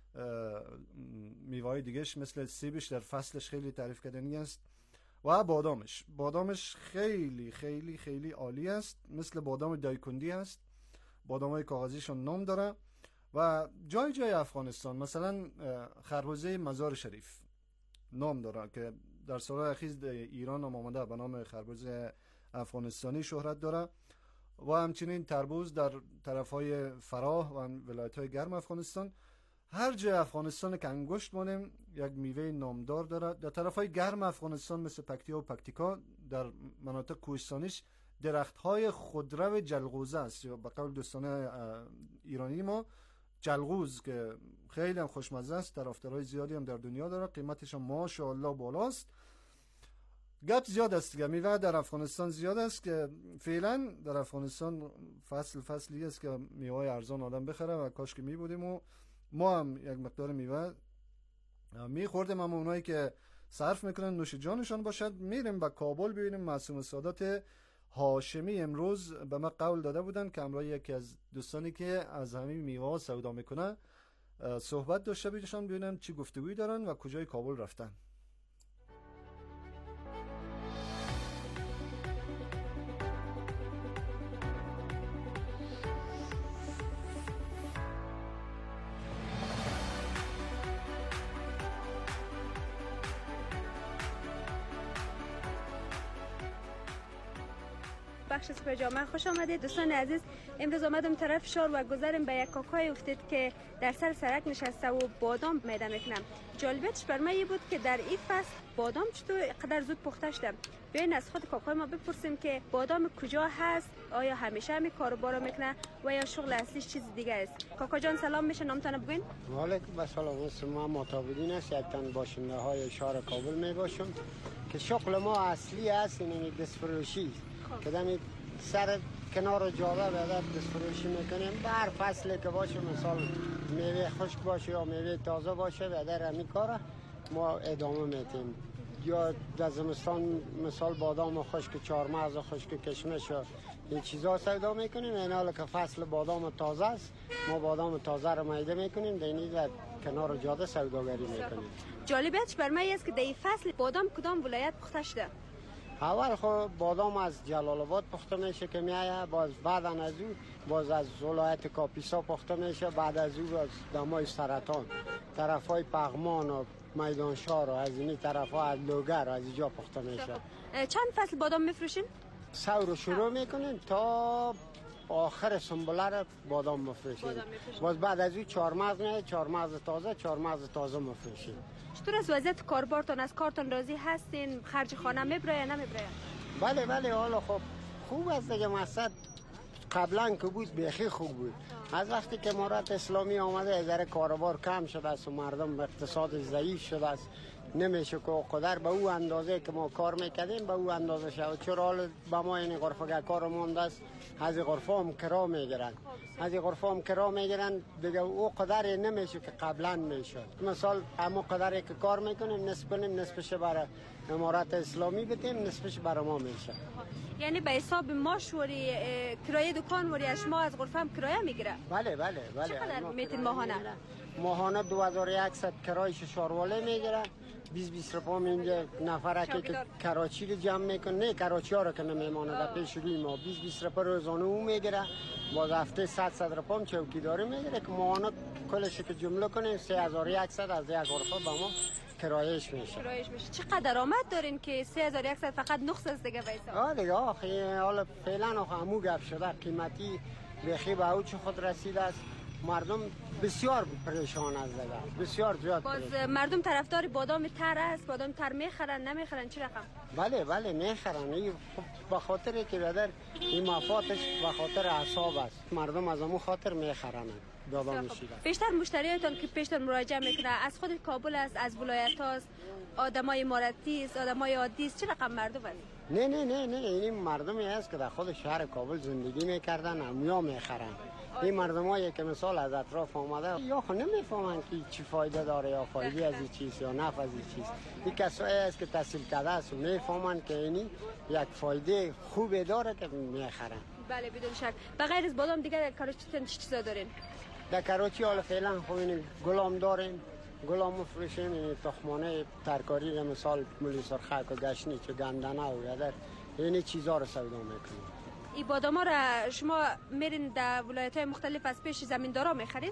میوه های دیگهش مثل سیبش در فصلش خیلی تعریف کرده نیست. و بادامش بادامش خیلی خیلی خیلی عالی است، مثل بادام دایکندی است. بادام های کاغذیشون نام داره. و جای جای افغانستان مثلا خربزه مزار شریف نام داره که در سالهای اخیر ایران هم آمده به نام خربزه افغانستانی شهرت داره. و همچنین تربوز در طرفهای فراه و ولایت‌های گرم افغانستان. هر جای افغانستان که انگشت مانیم یک میوه نامدار داره. در طرفهای گرم افغانستان مثل پکتیا و پکتیکا در مناطق کوهستانیش درخت‌های خودرو جلغوزه است یا به قول دوستان ایرانی ما جلغوز که خیلی هم خوشمزه است. طرفدارای زیادی هم در دنیا داره، قیمتش هم ماشاءالله بالاست. گپ زیاد است دیگه، میوه در افغانستان زیاد است که فعلا در افغانستان فصل فصلی است که میوه ارزان آدم بخره و کاش که می بودیم و ما هم یک مقدار میوه میخوردیم. اما اونایی که صرف میکنن نوش جانشان باشد. میریم به کابل ببینیم. معصوم سادات هاشمی امروز به ما قول داده بودن که همراه یکی از دوستانی که از همین میوه سودا میکنه صحبت داشته باشن، ببینم چی گفتگویی دارن و کجای کابل رفتن. بخش سوپر جامعه خوش آمدید. دوستان عزیز، امروز آمدم طرف شار و گذرم به یک کاکای افتید که در سر سرک نشسته و بادام میده میکنم. جالبیتش بر من بود که در این فصل بادام چطور قدر زود پخته شده. بیاین از خود کاکای ما بپرسیم که بادام کجا هست، آیا همیشه همین کارو میکنه و یا شغل اصلیش چیز دیگه است. کاکا جان سلام، میشه نامتون بگین؟ و علیکم السلام. اسم ما متابدین است، یک تن باشنده های شهر کابل می باشم که شغل ما اصلی است این دستفروشی که دمی سر کنار جاده بعد دستفروشی میکنیم. بر فصل که باشه، مثال میوه خشک باشه یا میوه تازه باشه، بعد همین کار ما ادامه میدیم. یا در زمستان مثال بادام خشک، چهارمغز خشک، کشمش و این چیزا سودا میکنیم. این حالا که فصل بادام تازه است، ما بادام تازه رو میده میکنیم، دینی در کنار جاده سوداگری میکنیم. جالبیتش بر من است که در این فصل بادام کدام ولایت پخته شده؟ اول خب بادام از جلال آباد پخته میشه که میایه، باز بعد از او باز از ولایت کاپیسا پخته میشه، بعد از او از دمای سرطان، طرفای پغمان و میدان شهر و از این طرفا از لوگر از اینجا پخته میشه. چند فصل بادام میفروشین؟ سو رو شروع میکنیم تا آخر سنبله رو بادام مفروشیم. باز بعد از او چهارمغز نه، چهارمغز تازه، چهارمغز تازه مفروشیم. چطور از وضعیت کاربارتان؟ از کارتان راضی هستین؟ خرج خانه میبره یا نمیبره؟ بله بله، حالا خب خوب است دیگه. مقصد قبلا که بود بیخی خوب بود. از وقتی که امارت اسلامی آمده از ذره کاروبار کم شده است و مردم اقتصاد ضعیف شده است، نمیشه که قدر به او اندازه که ما کار میکردیم به او اندازه شد. چرا حال به ما این غرفه کار مونده است، از غرفه هم کرا میگیرن، از غرفه هم کرا میگیرن دیگه. او قدر نمیشه که قبلا میشد. مثال اما قدری که کار میکنیم نصف کنیم، نصفش برای امارت اسلامی بدیم، نصفش برای ما میشه. یعنی به حساب ماش وری کرایه دکان وری از ما از غرفه هم کرایه میگیره؟ بله بله بله. چقدر میتین ماهانه؟ ماهانه دو هزار و صد کرایش شارواله میگیره. بیست بیست رپام اینجا نفره که کراچی رو جمع میکنه، نه کراچی ها رو که نمیمانه در پیش روی ما، بیست بیست رپا روزانه او میگیره. باز هفته صد صد رپام چوکیداری میگیره که ماهانه کلش که جمله کنیم سه هزار و صد از یک غرفه به ما کرایش میشه. کرایش میشه. چقدر آمد دارین که سه هزار و صد فقط نقص است دیگه بیسا؟ آه دیگه آخه حالا فعلا آخه همو گپ شده، قیمتی بخی به اوج خود رسیده است. مردم بسیار پریشان از دیگه، بسیار زیاد. باز مردم طرفدار بادام تر است، بادام تر میخرن نمیخرن چه رقم؟ بله بله میخرن. این به خاطر که بدر این مفاتش به خاطر اعصاب است، مردم از همون خاطر میخرن بادام میشیدن. بیشتر مشتریاتون که پیشتر مراجعه میکنه از خود کابل است، از ولایت هاست، آدمای اماراتی است، آدمای عادی است، چه رقم مردم است؟ نه نه نه نه، این مردمی است که در خود شهر کابل زندگی میکردن، همیا میخرن. این مردمایی که مثال از اطراف آمده یا خود نمیفهمن که چی فایده داره یا فایده از این چیز یا نفع از این چیز. این کسایی است که تحصیل کرده است و میفهمن که اینی یک فایده خوبی داره که میخرن. بله بدون شک. بغیر از بادام دیگه در کراچی چه چیزا دارین؟ در کراچی حالا فعلا خب این گلام داریم، گلام مفروشیم، این تخمانه ترکاری مثال ملی سرخک و گشنیج و گندنه و یادر این چیزا رو سودا میکنیم. این بادام ها را شما میرین در ولایت های مختلف از پیش زمیندارا میخرید؟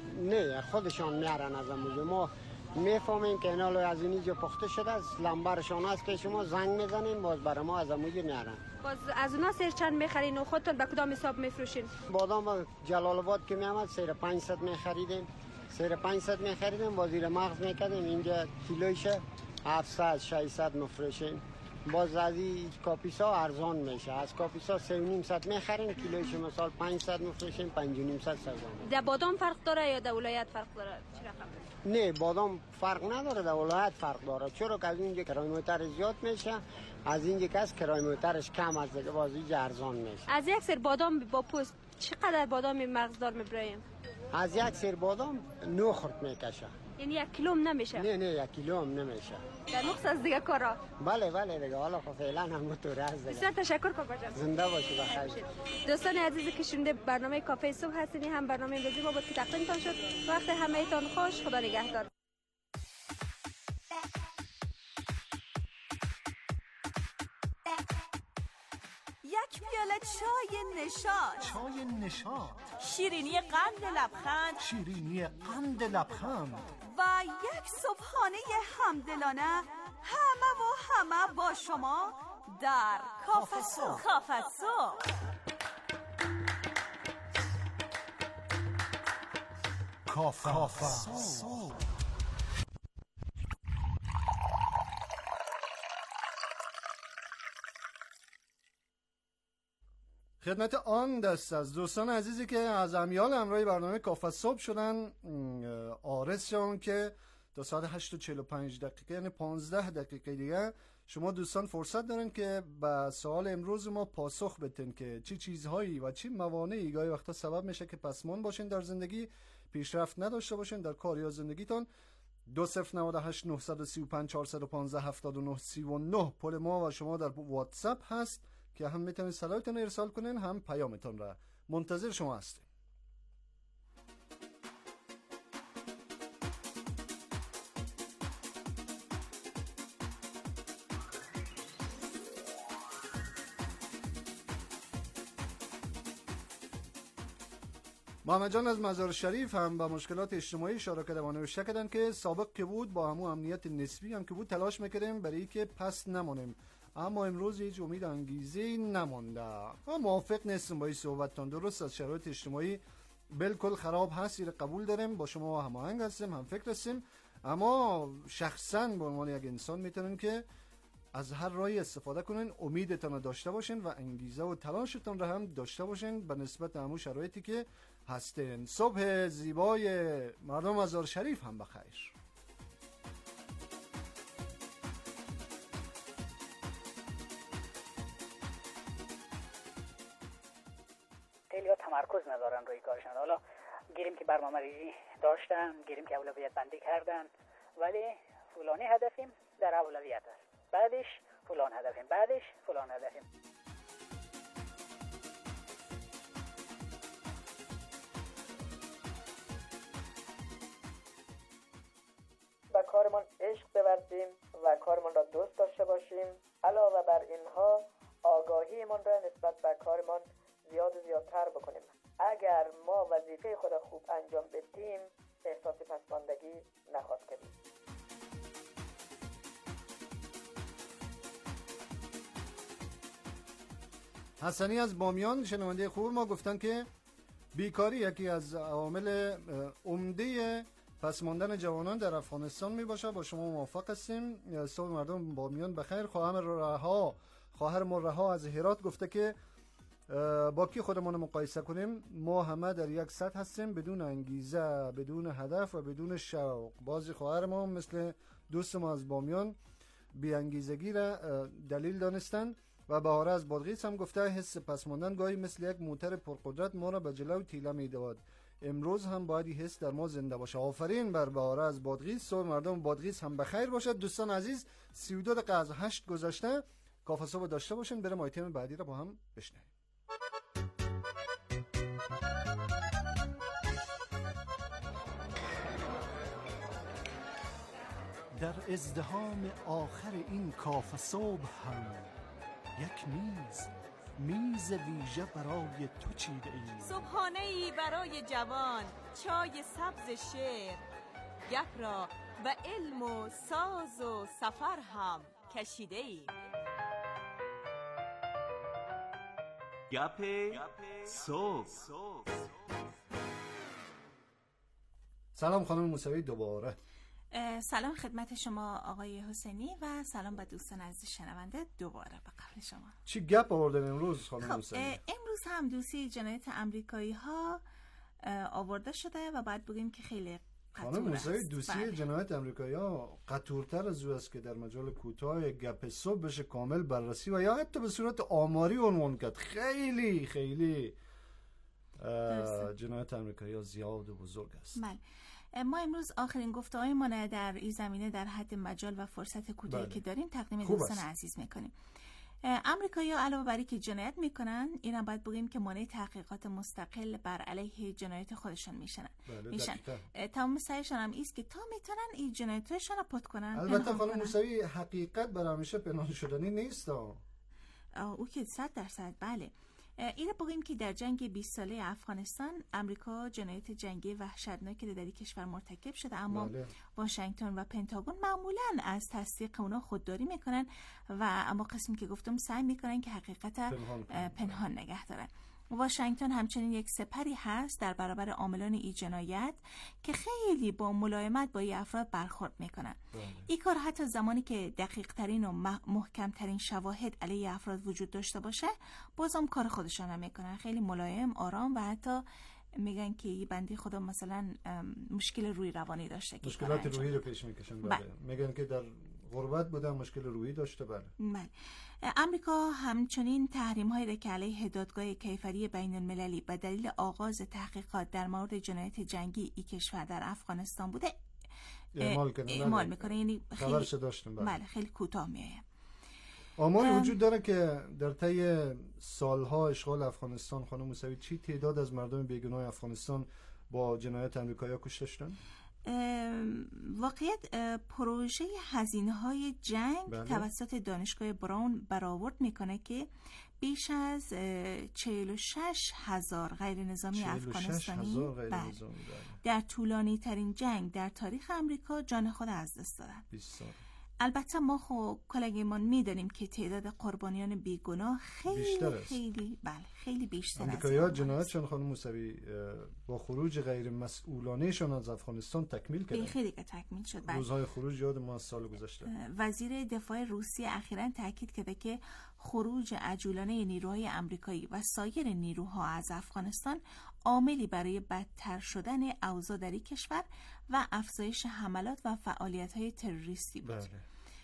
نه خودشان میارن از اموجه. ما میفهمیم که اینا از اینجا پخته شده است، لمبرشان است که شما زنگ میزنیم باز برای ما از اموجه میارن. باز از اونا سیر چند میخرین و خودتون به کدام حساب میفروشین؟ بادام جلال آباد که میامد سیر پانصد میخریدیم، سیر پانصد میخریدیم با زیر مغز میکردیم، اینجا کیلویش هفتصد ششصد مفروشیم. باز از این کاپیسا ارزان میشه، از کاپیسا سه و نیم صد میخریم، کیلویش مثال پانصد مفروشیم، پنج و نیم صد سودا. در بادام فرق داره یا در ولایت فرق داره؟ چه رقم؟ نه بادام فرق نداره، در ولایت فرق داره. چرا که از اینجا کرایه موتر زیاد میشه، از اینجا که از کرایه موترش کم از دیگه باز اینجا ارزان میشه. از یک سر بادام با پوست چقدر بادام مغزدار میبریم؟ از یک سر بادام نه خورد میکشه. یعنی یک کیلو هم نمیشه؟ نه نه یک کیلو هم نمیشه. در نقص از دیگه کارا؟ بله بله دیگه. حالا خب فعلا هم تو راز دیگه. بسیار تشکر کاکا جان. زنده باشی بخیر. دوستان عزیزی که شنونده برنامه کافه صبح هستین، هم برنامه امروزی ما بود که تقدیمتان شد. وقت همه‌تان خوش، خدا نگهدار. یک پیاله چای نشاط، چای نشاط، شیرینی قند لبخند، شیرینی قند لبخند و یک صبحانه همدلانه، همه و همه با شما در کافه صبح. کافه صبح. کافه صبح. خدمت آن دست از دوستان عزیزی که از امیال همراه برنامه کافه صبح شدن آرز شون که تا ساعت هشت و چهل و پنج دقیقه یعنی پانزده دقیقه دیگه شما دوستان فرصت دارن که به سوال امروز ما پاسخ بدین که چی چیزهایی و چی موانعی گاهی وقتا سبب میشه که پسماند باشین در زندگی، پیشرفت نداشته باشین در کار یا زندگیتان. دو صفر نود و هشت نه سه پنج چهار یک پنج هفت نه سه نه پول ما و شما در واتساپ هست که هم میتونید صدایتون ارسال کنین هم پیامتون را. منتظر شما هستیم. محمد جان از مزار شریف هم با مشکلات اجتماعی اشاره کردن و نوشته کردن که سابق که بود با همون امنیت نسبی هم که بود تلاش میکردیم برای که پس نمانیم، اما امروز هیچ امید انگیزه نمانده. ما موافق نیستم با این صحبتتان. درست از شرایط اجتماعی بالکل خراب هست، این قبول داریم، با شما هماهنگ هستیم، هم فکر هستیم، اما شخصا به عنوان یک انسان میتونیم که از هر راهی استفاده کنین، امیدتان رو داشته باشین و انگیزه و تلاشتان رو هم داشته باشین به نسبت همون شرایطی که هستین. صبح زیبای مردم مزار شریف هم بخیر. خیلی ها تمرکز ندارن روی کارشان. حالا گیریم که برنامه ریزی داشتن، گیریم که اولویت بندی کردن، ولی فلانی هدفیم در اولویت است، بعدش فلان هدفیم، بعدش فلان هدفیم. به کارمان عشق بورزیم و کارمان را دوست داشته باشیم. علاوه بر اینها آگاهیمان را نسبت به کارمان زیاد و زیادتر بکنیم. اگر ما وظیفه خود خوب انجام بدیم احساس پسماندگی نخواهد کرد. حسنی از بامیان شنونده خوب ما گفتن که بیکاری یکی از عوامل عمده پس ماندن جوانان در افغانستان می باشه. با شما موافق هستیم. صبح مردم بامیان بخیر. خواهر رها خواهر مرها از هرات گفته که با کی خودمون مقایسه کنیم؟ ما همه در یک سطح هستیم، بدون انگیزه، بدون هدف و بدون شوق. بعضی خواهر ما مثل دوست ما از بامیان بی انگیزگی را دلیل دانستند. و بهاره از بادغیس هم گفته حس پس ماندن گاهی مثل یک موتر پرقدرت ما را به جلو تیله می‌دهد. امروز هم باید این حس در ما زنده باشه. آفرین بر بهاره از بادغیس. صبح مردم بادغیس هم بخیر باشد. دوستان عزیز سی و دو دقیقه از هشت گذشته. کافه صبح داشته باشین. بریم آیتم بعدی را با هم بشنویم. در ازدحام آخر این کافه صبح هم یک میز میز ویژه برای تو چیده ای. صبحانه ای برای جوان، چای سبز شعر، گپ را و علم و ساز و سفر هم کشیده ای. گپ صبح. سلام خانم موسوی دوباره. سلام خدمت شما آقای حسینی و سلام به دوستان عزیز شنونده دوباره به قبل شما. چی گپ آوردن امروز خانم خب موسوی؟ امروز هم دوستی جنایت امریکایی ها آورده شده و بعد بگیم که خیلی خانم موسوی دوسیه جنایت امریکایی ها قطورتر از او است که در مجال کوتاه گپ صبح بشه کامل بررسی و یا حتی به صورت آماری عنوان کرد. خیلی خیلی جنایت امریکایی ها زیاد و بزرگ است. بله. ما امروز آخرین گفته‌های ما در این زمینه در حد مجال و فرصت کوتاهی که داریم تقدیم دوستان عزیز میکنیم. امریکایی‌ها علاوه بر اینکه جنایت میکنن، اینا باید بگیم که مانع تحقیقات مستقل بر علیه جنایت خودشون میشن. میشن. تمام سعیشون هم است که تا میتونن این جنایتشون رو پت کنن. البته خانم موسوی حقیقت بر همیشه پنهان شدنی نیست. او که صد درصد بله. این بگیم که در جنگ بیست ساله افغانستان امریکا جنایت جنگی وحشتناکی در این کشور مرتکب شده، اما بله. واشنگتن و پنتاگون معمولاً از تصدیق اونا خودداری میکنن و اما قسمی که گفتم سعی میکنن که حقیقت پنهان, پنهان نگه دارن. واشنگتن همچنین یک سپری هست در برابر عاملان این جنایت که خیلی با ملایمت با این افراد برخورد میکنن. این کار حتی زمانی که دقیق ترین و محکم ترین شواهد علیه افراد وجود داشته باشه بازم کار خودشان هم میکنن، خیلی ملایم، آرام و حتی میگن که این بندی خدا مثلا مشکل روی روانی داشته، مشکلات روحی رو پیش میکشن. بله. میگن که در غربت بودن، مشکل روحی داشته. بله. بله. امریکا همچنین تحریم‌هایی که علیه دادگاه کیفری بین المللی به دلیل آغاز تحقیقات در مورد جنایت جنگی این کشور در افغانستان بوده اعمال کنه. اعمال میکنه. یعنی خیلی داشتم. بله. بله خیلی کوتاه میایه. آماری وجود داره که در طی سالها اشغال افغانستان خانم موسوی چی تعداد از مردم بیگناه افغانستان با جنایت آمریکایی‌ها کشته شدن؟ واقعیت پروژه هزینه‌های جنگ بله. توسط دانشگاه براون برآورد میکنه که بیش از چهل و شش هزار غیر نظامی افغانستانی غیر بله. در طولانی ترین جنگ در تاریخ امریکا جان خود از دست دادن. البته ما خب کلگیمان میدانیم که تعداد قربانیان بیگناه خیلی خیلی بله خیلی بیشتر است. امریکایی‌ها جنایتشون خانم موسوی با خروج غیر مسئولانه‌شان از افغانستان تکمیل کردن. خیلی که تکمیل شد. بله. روزهای خروج یاد ما از سال گذشته. وزیر دفاع روسیه اخیراً تاکید کرده که خروج عجولانه نیروهای آمریکایی و سایر نیروها از افغانستان عاملی برای بدتر شدن اوضاع در این کشور و افزایش حملات و فعالیت‌های تروریستی بود. بله.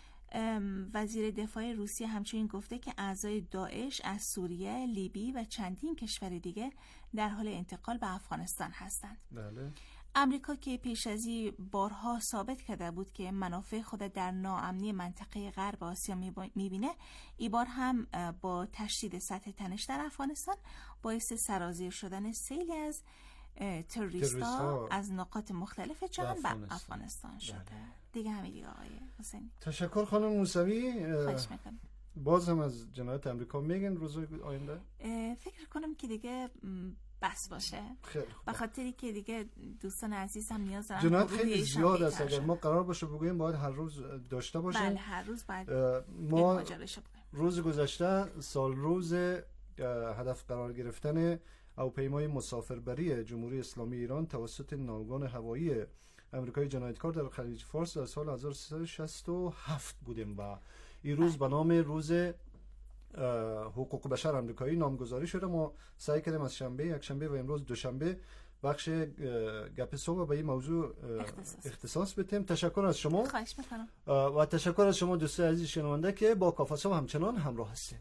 وزیر دفاع روسیه همچنین گفته که اعضای داعش از سوریه، لیبی و چندین کشور دیگه در حال انتقال به افغانستان هستند. بله. امریکا که پیش از این بارها ثابت کرده بود که منافع خود در ناامنی منطقه غرب آسیا میبینه، این بار هم با تشدید سطح تنش در افغانستان باعث سرازیر شدن سیلی از تروریست‌ها از نقاط مختلف جهان به افغانستان, افغانستان شده. بله. دیگه همین دیگه آقای حسینی. تشکر خانم موسوی. خواهش میکنم. باز هم از جنایت امریکا میگن روزهای آینده؟ فکر کنم که دیگه بس باشه. خیلی به خاطری که دیگه دوستان عزیزم نیاز دارن. جنایت خیلی زیاد است. اگر ما قرار باشه بگوییم باید هر روز داشته باشیم. بله هر روز باید ما روز گذشته سال روز هدف قرار گرفتن هواپیمای مسافربری جمهوری اسلامی ایران توسط ناوگان هوایی امریکایی جنایتکار در خلیج فارس در سال هزار و سیصد و شصت و هفت بودیم و این روز به نام روز حقوق بشر امریکایی نامگذاری شده. ما سعی کردیم از شنبه، یک شنبه و امروز دوشنبه بخش گپ صبح به این موضوع اختصاص, اختصاص بدیم. تشکر از شما. خواهش می‌کنم. و تشکر از شما دوستان عزیز شنونده که با کافه صبح همچنان همراه هستید.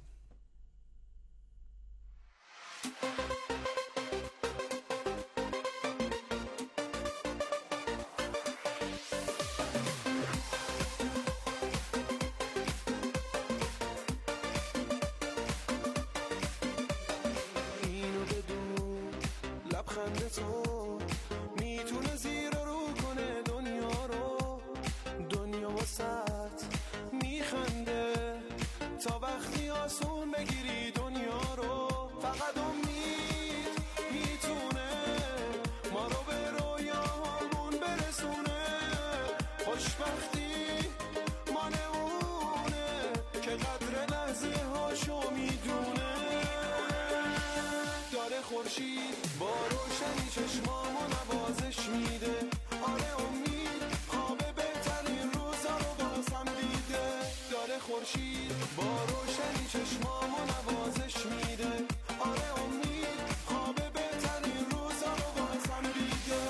خورشید با روشنی چشمامو نوازش میده. آره امید خواب بهترین روزا رو بازم دیده. داره خورشید با روشنی چشمامو نوازش میده. آره امید خواب بهترین روزا رو بازم دیده.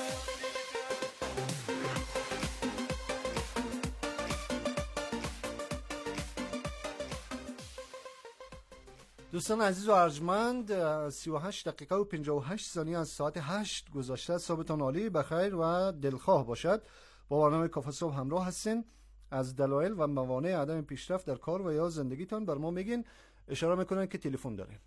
دوستان عزیز و ارجمند، سی و هشت دقیقه و پنجاه و هشت ثانیه از ساعت هشت گذشته. صبحتان عالی، بخیر و دلخواه باشد. با برنامه کافه صبح همراه هستین. از دلایل و موانع عدم پیشرفت در کار و یا زندگیتان بر ما میگین. اشاره میکنن که تلفن داریم.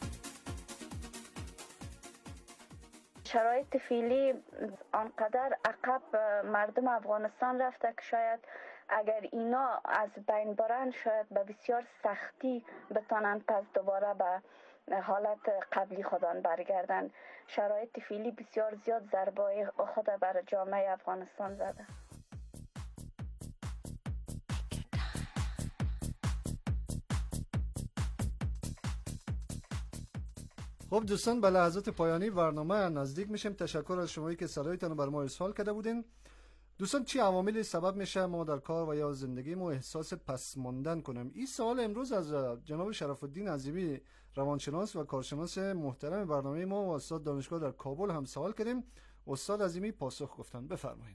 شرایط فعلی آنقدر عقب مردم افغانستان رفته که شاید اگر اینا از بین برن شاید به بسیار سختی بتانن پس دوباره به حالت قبلی خودان برگردن. شرایط فعلی بسیار زیاد ضربه خود بر جامعه افغانستان زده. خب دوستان، به لحظات پایانی برنامه نزدیک میشیم. تشکر از شمایی که صدایتان بر ما ارسال کرده بودین. دوستان، چی عواملی سبب میشه ما در کار و یا زندگی ما احساس پس ماندن کنیم؟ این سوال امروز از جناب شرف الدین عظیمی، روانشناس و کارشناس محترم برنامه ما و استاد دانشگاه در کابل هم سوال کردیم. استاد عظیمی پاسخ گفتن. بفرمایید.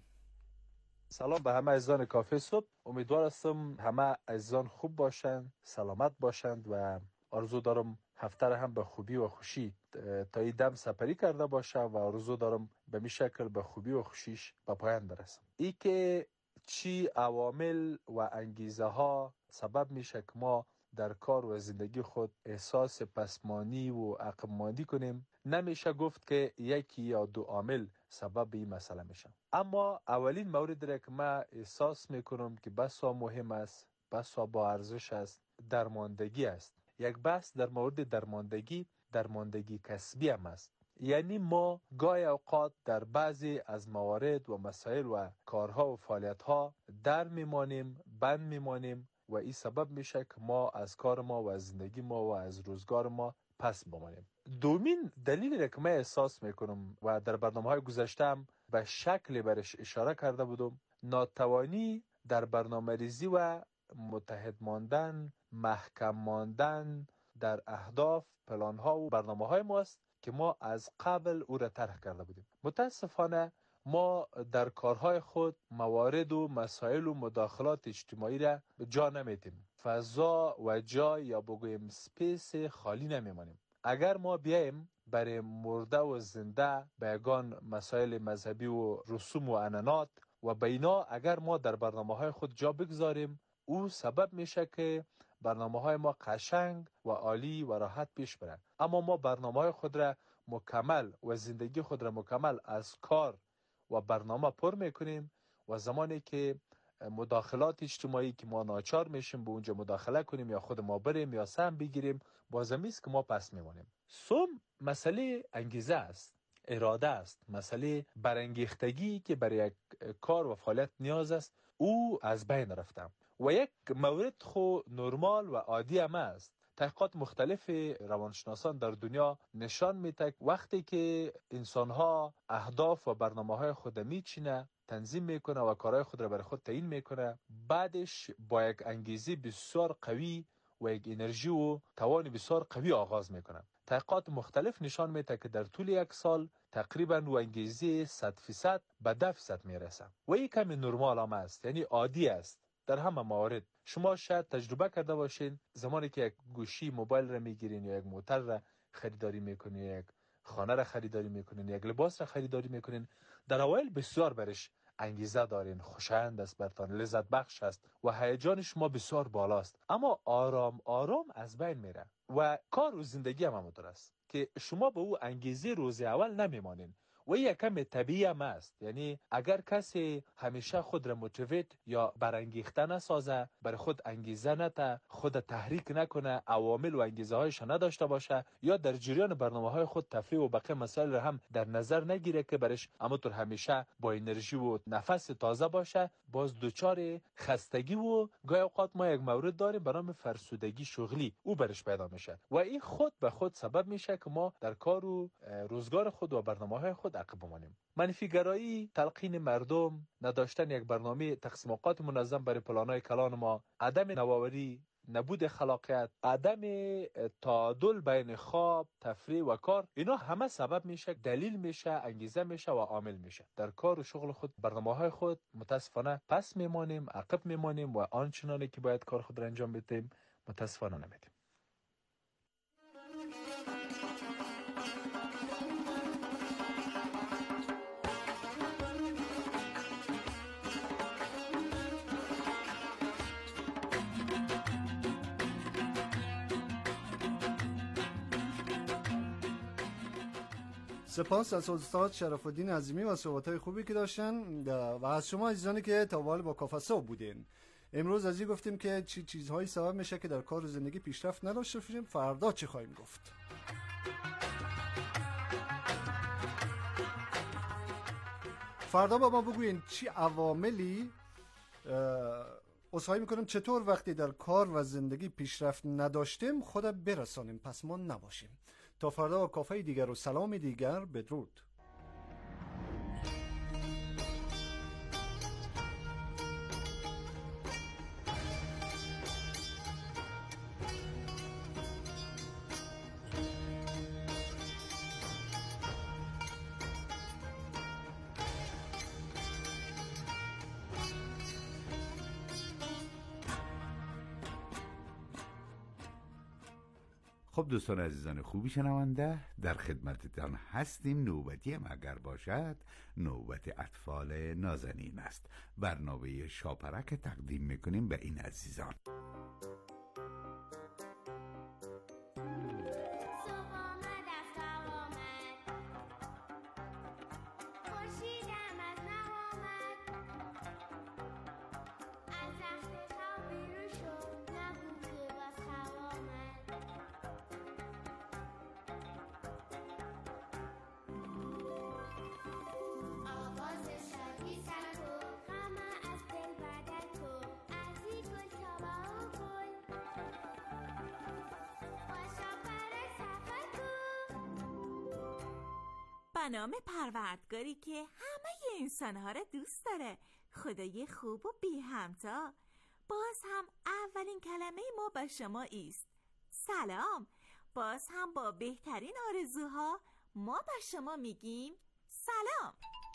سلام به همه عزیزان کافه صبح. امیدوار هستم همه عزیزان خوب باشند، سلامت باشند و آرزو دارم هفته را هم به خوبی و خوشی تا این دم سپری کرده باشه و آرزو دارم به می شکل به خوبی و خوشیش به پایان برسم. ای که چی عوامل و انگیزه ها سبب میشه که ما در کار و زندگی خود احساس پسمانی و عقب‌ماندی کنیم، نمیشه گفت که یکی یا دو عامل سبب این مسئله میشه. اما اولین مورد را که ما احساس میکنم که بسا مهم است، بسا با ارزش است، درماندگی است. یک بحث در مورد درماندگی، درماندگی کسبی هم است. یعنی ما گاهی اوقات در بعضی از موارد و مسائل و کارها و فعالیتها در میمانیم، بند میمانیم و این سبب میشه که ما از کار ما و از زندگی ما و از روزگار ما پس بمانیم. دومین دلیلی را که من احساس میکنم و در برنامه‌های گذشته هم به شکلی برش اشاره کرده بودم، ناتوانی در برنامه‌ریزی و متحد ماندن، محکم ماندن در اهداف، پلان‌ها و برنامه‌های ماست که ما از قبل او را طرح کرده بودیم. متاسفانه ما در کارهای خود موارد و مسائل و مداخلات اجتماعی را به جا نمیتیم. فضا و جای یا بگویم سپیس خالی نمیمانیم. اگر ما بیایم برای مرده و زنده بیگان مسائل مذهبی و رسوم و عنعنات و بینا اگر ما در برنامه‌های خود جا بگذاریم، او سبب میشه که برنامه‌های ما قشنگ و عالی و راحت پیش بره. اما ما برنامه‌های خود را مکمل و زندگی خود را مکمل از کار و برنامه پر میکنیم و زمانی که مداخلات اجتماعی که ما ناچار میشیم به اونجا مداخله کنیم یا خود ما بریم یا سهم بگیریم، بازمیست که ما پس میمونیم. سوم، مسئله انگیزه است، اراده است، مسئله برانگیختگی که برای یک کار و فعالیت نیاز است، او از بین رفته. و یک مورد خو نرمال و عادی هم است. تحقیقات مختلف روانشناسان در دنیا نشان میده وقتی که انسان‌ها اهداف و برنامه‌های خود میچینه، تنظیم میکنه و کارهای خود را برای خود تعیین میکنه، بعدش با یک انگیزه بسیار قوی و یک انرژی و توان بسیار قوی آغاز میکنه. تحقیقات مختلف نشان میده که در طول یک سال تقریبا و انگیزه صد فیصد به ده فیصد میرسه و این کمی نرمال هم است، یعنی عادی است. در همه موارد شما شاید تجربه کرده باشین زمانی که یک گوشی موبایل را میگیرین یا یک موتر را خریداری میکنین یا یک خانه را خریداری میکنین یا یک لباس را خریداری میکنین، در اوایل بسیار برش انگیزه دارین، خوشایند است برتان، لذت بخش است و هیجان شما بسیار بالاست. اما آرام آرام از بین میره و کار و زندگی هم همونطور است که شما به او انگیزه روز اول نمیمانین و یک کم طبیعی هم است. یعنی اگر کسی همیشه خود را موتیویت یا برانگیخته نسازه، برای خود انگیزه نده، خود تحریک نکنه، عوامل و انگیزه هایش نداشته باشه یا در جریان برنامه های خود تفریح و بقیه مسائل را هم در نظر نگیره که برش همونطور همیشه با انرژی و نفس تازه باشه، باز دوچار خستگی و گاهی اوقات ما یک مورد داریم به نام فرسودگی شغلی، او برش پیدا میشه و این خود به خود سبب میشه که ما در کار و روزگار خود و برنامه های خود عقب بمانیم. منفیگرایی، تلقین مردم، نداشتن یک برنامه تقسیم اوقات منظم برای پلان‌های کلان ما، عدم نوآوری، نبود خلاقیت، عدم تعادل بین خواب، تفریح و کار، اینا همه سبب میشه، دلیل میشه، انگیزه میشه و عامل میشه. در کار و شغل خود، برنامه‌های خود متاسفانه پس میمانیم، عقب میمانیم و آنچنانی که باید کار خود را انجام بدیم متاسفانه نمیدیم. سپاس از استاد شرف الدین عظیمی و صحبت‌های خوبی که داشتن و از شما عزیزانی که تا به حال با کافه صبح بودین. امروز از این گفتیم که چی چیزهایی سبب میشه که در کار و زندگی پیشرفت نداشته باشیم. فردا چی خواهیم گفت؟ فردا با ما بگوین چی عواملی اصحایی میکنم چطور وقتی در کار و زندگی پیشرفت نداشتیم خدا برسانیم، پس ما نباشیم. تا فردا با کافه دیگر و سلام دیگر، بدرود. خب دوستان عزیزان خوبی شنونده، در خدمتتان هستیم. نوبتی هم اگر باشد نوبت اطفال نازنین است. برنامه شاپرک تقدیم میکنیم به این عزیزان. به نام پروردگاری که همه انسانها را دوست داره، خدای خوب و بی همتا. باز هم اولین کلمه ما به شما ایست سلام. باز هم با بهترین آرزوها ما به شما میگیم سلام.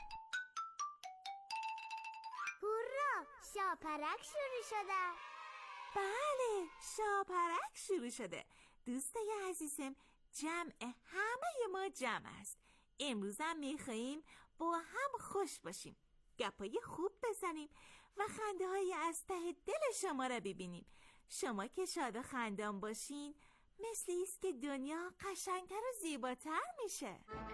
هورا، شاپرک شروع شده. بله، شاپرک شروع شده. دوستای عزیزم، جمع همه ما جمع است. امروز هم میخواییم با هم خوش باشیم، گپای خوب بزنیم و خنده های از ته دل شما را ببینیم. شما که شاد و خندان باشین مثل ایست که دنیا قشنگتر و زیباتر میشه.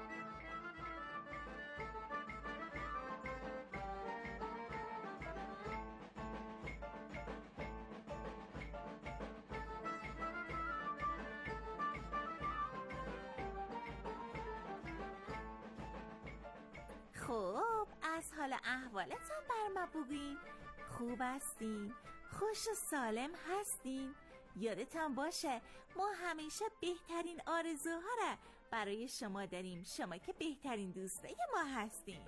خب از حال احوالتان بر ما بگوین. خوب هستین؟ خوش و سالم هستین؟ یادتان باشه ما همیشه بهترین آرزوها را برای شما داریم، شما که بهترین دوستای ما هستین.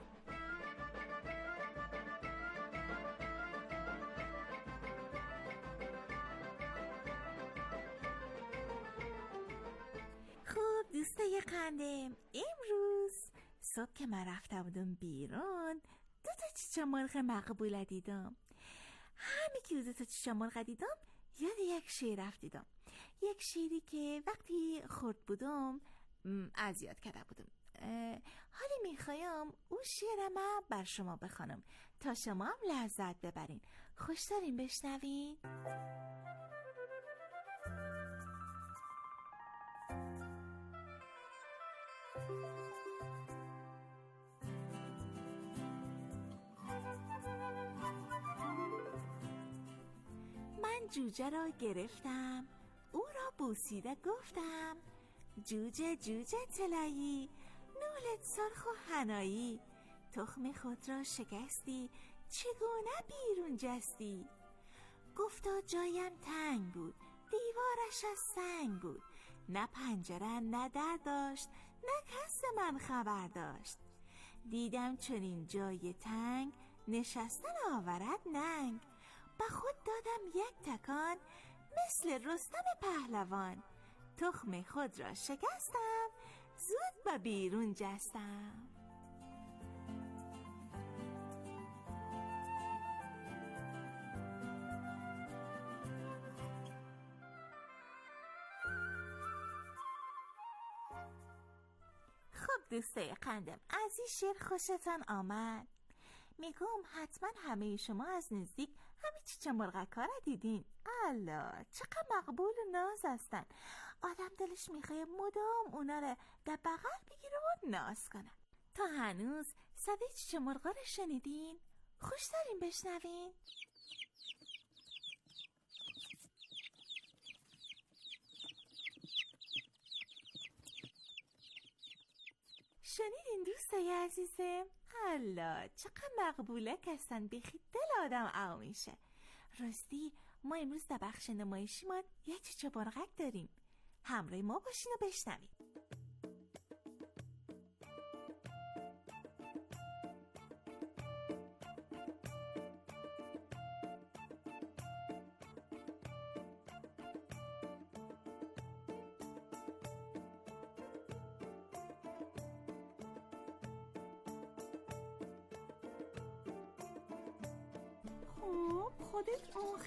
خب دوستای قندم، امروز صبح که من رفته بودم بیرون دو تا چیچه مرغ مقبوله دیدم. همین که دو تا چیچه مرغ دیدم یاد یک شعر رفتیدم، یک شعری که وقتی خورد بودم اذیت کرده بودم. حالی میخوایم اون شعر من بر شما بخوانم تا شما هم لذت ببرین. خوش دارین بشنوین؟ من جوجه را گرفتم، او را بوسیده گفتم جوجه جوجه طلایی، نولت سرخ و حنایی، تخم خود را شکستی چگونه بیرون جستی. گفتا جایم تنگ بود، دیوارش از سنگ بود، نه پنجره نه در داشت، نه کس من خبر داشت. دیدم چنین جای تنگ، نشستن آورد ننگ. به خود دادم یک تکان، مثل رستم پهلوان. تخم خود را شکستم، زود به بیرون جستم. خب دوستای قندم، از این شعر خوشتان آمد؟ میگم حتما همه شما از نزدیک همین چیچه مرغکا را دیدین. حالا چقدر مقبول و ناز هستن. آدم دلش میخواه مدام اونا رو در بغل بگیره و ناز کنه. تا هنوز صدای چیچه مرغا رو شنیدین؟ خوش دارین بشنوین؟ شنیدین دوستای عزیزم؟ حالا چقدر مقبولک هستن، بخی دل آدم او میشه. راستی ما امروز در بخش نمایشیمان یک چیچه مرغک داریم. همراه ما باشین و بشنوین. خودت آخر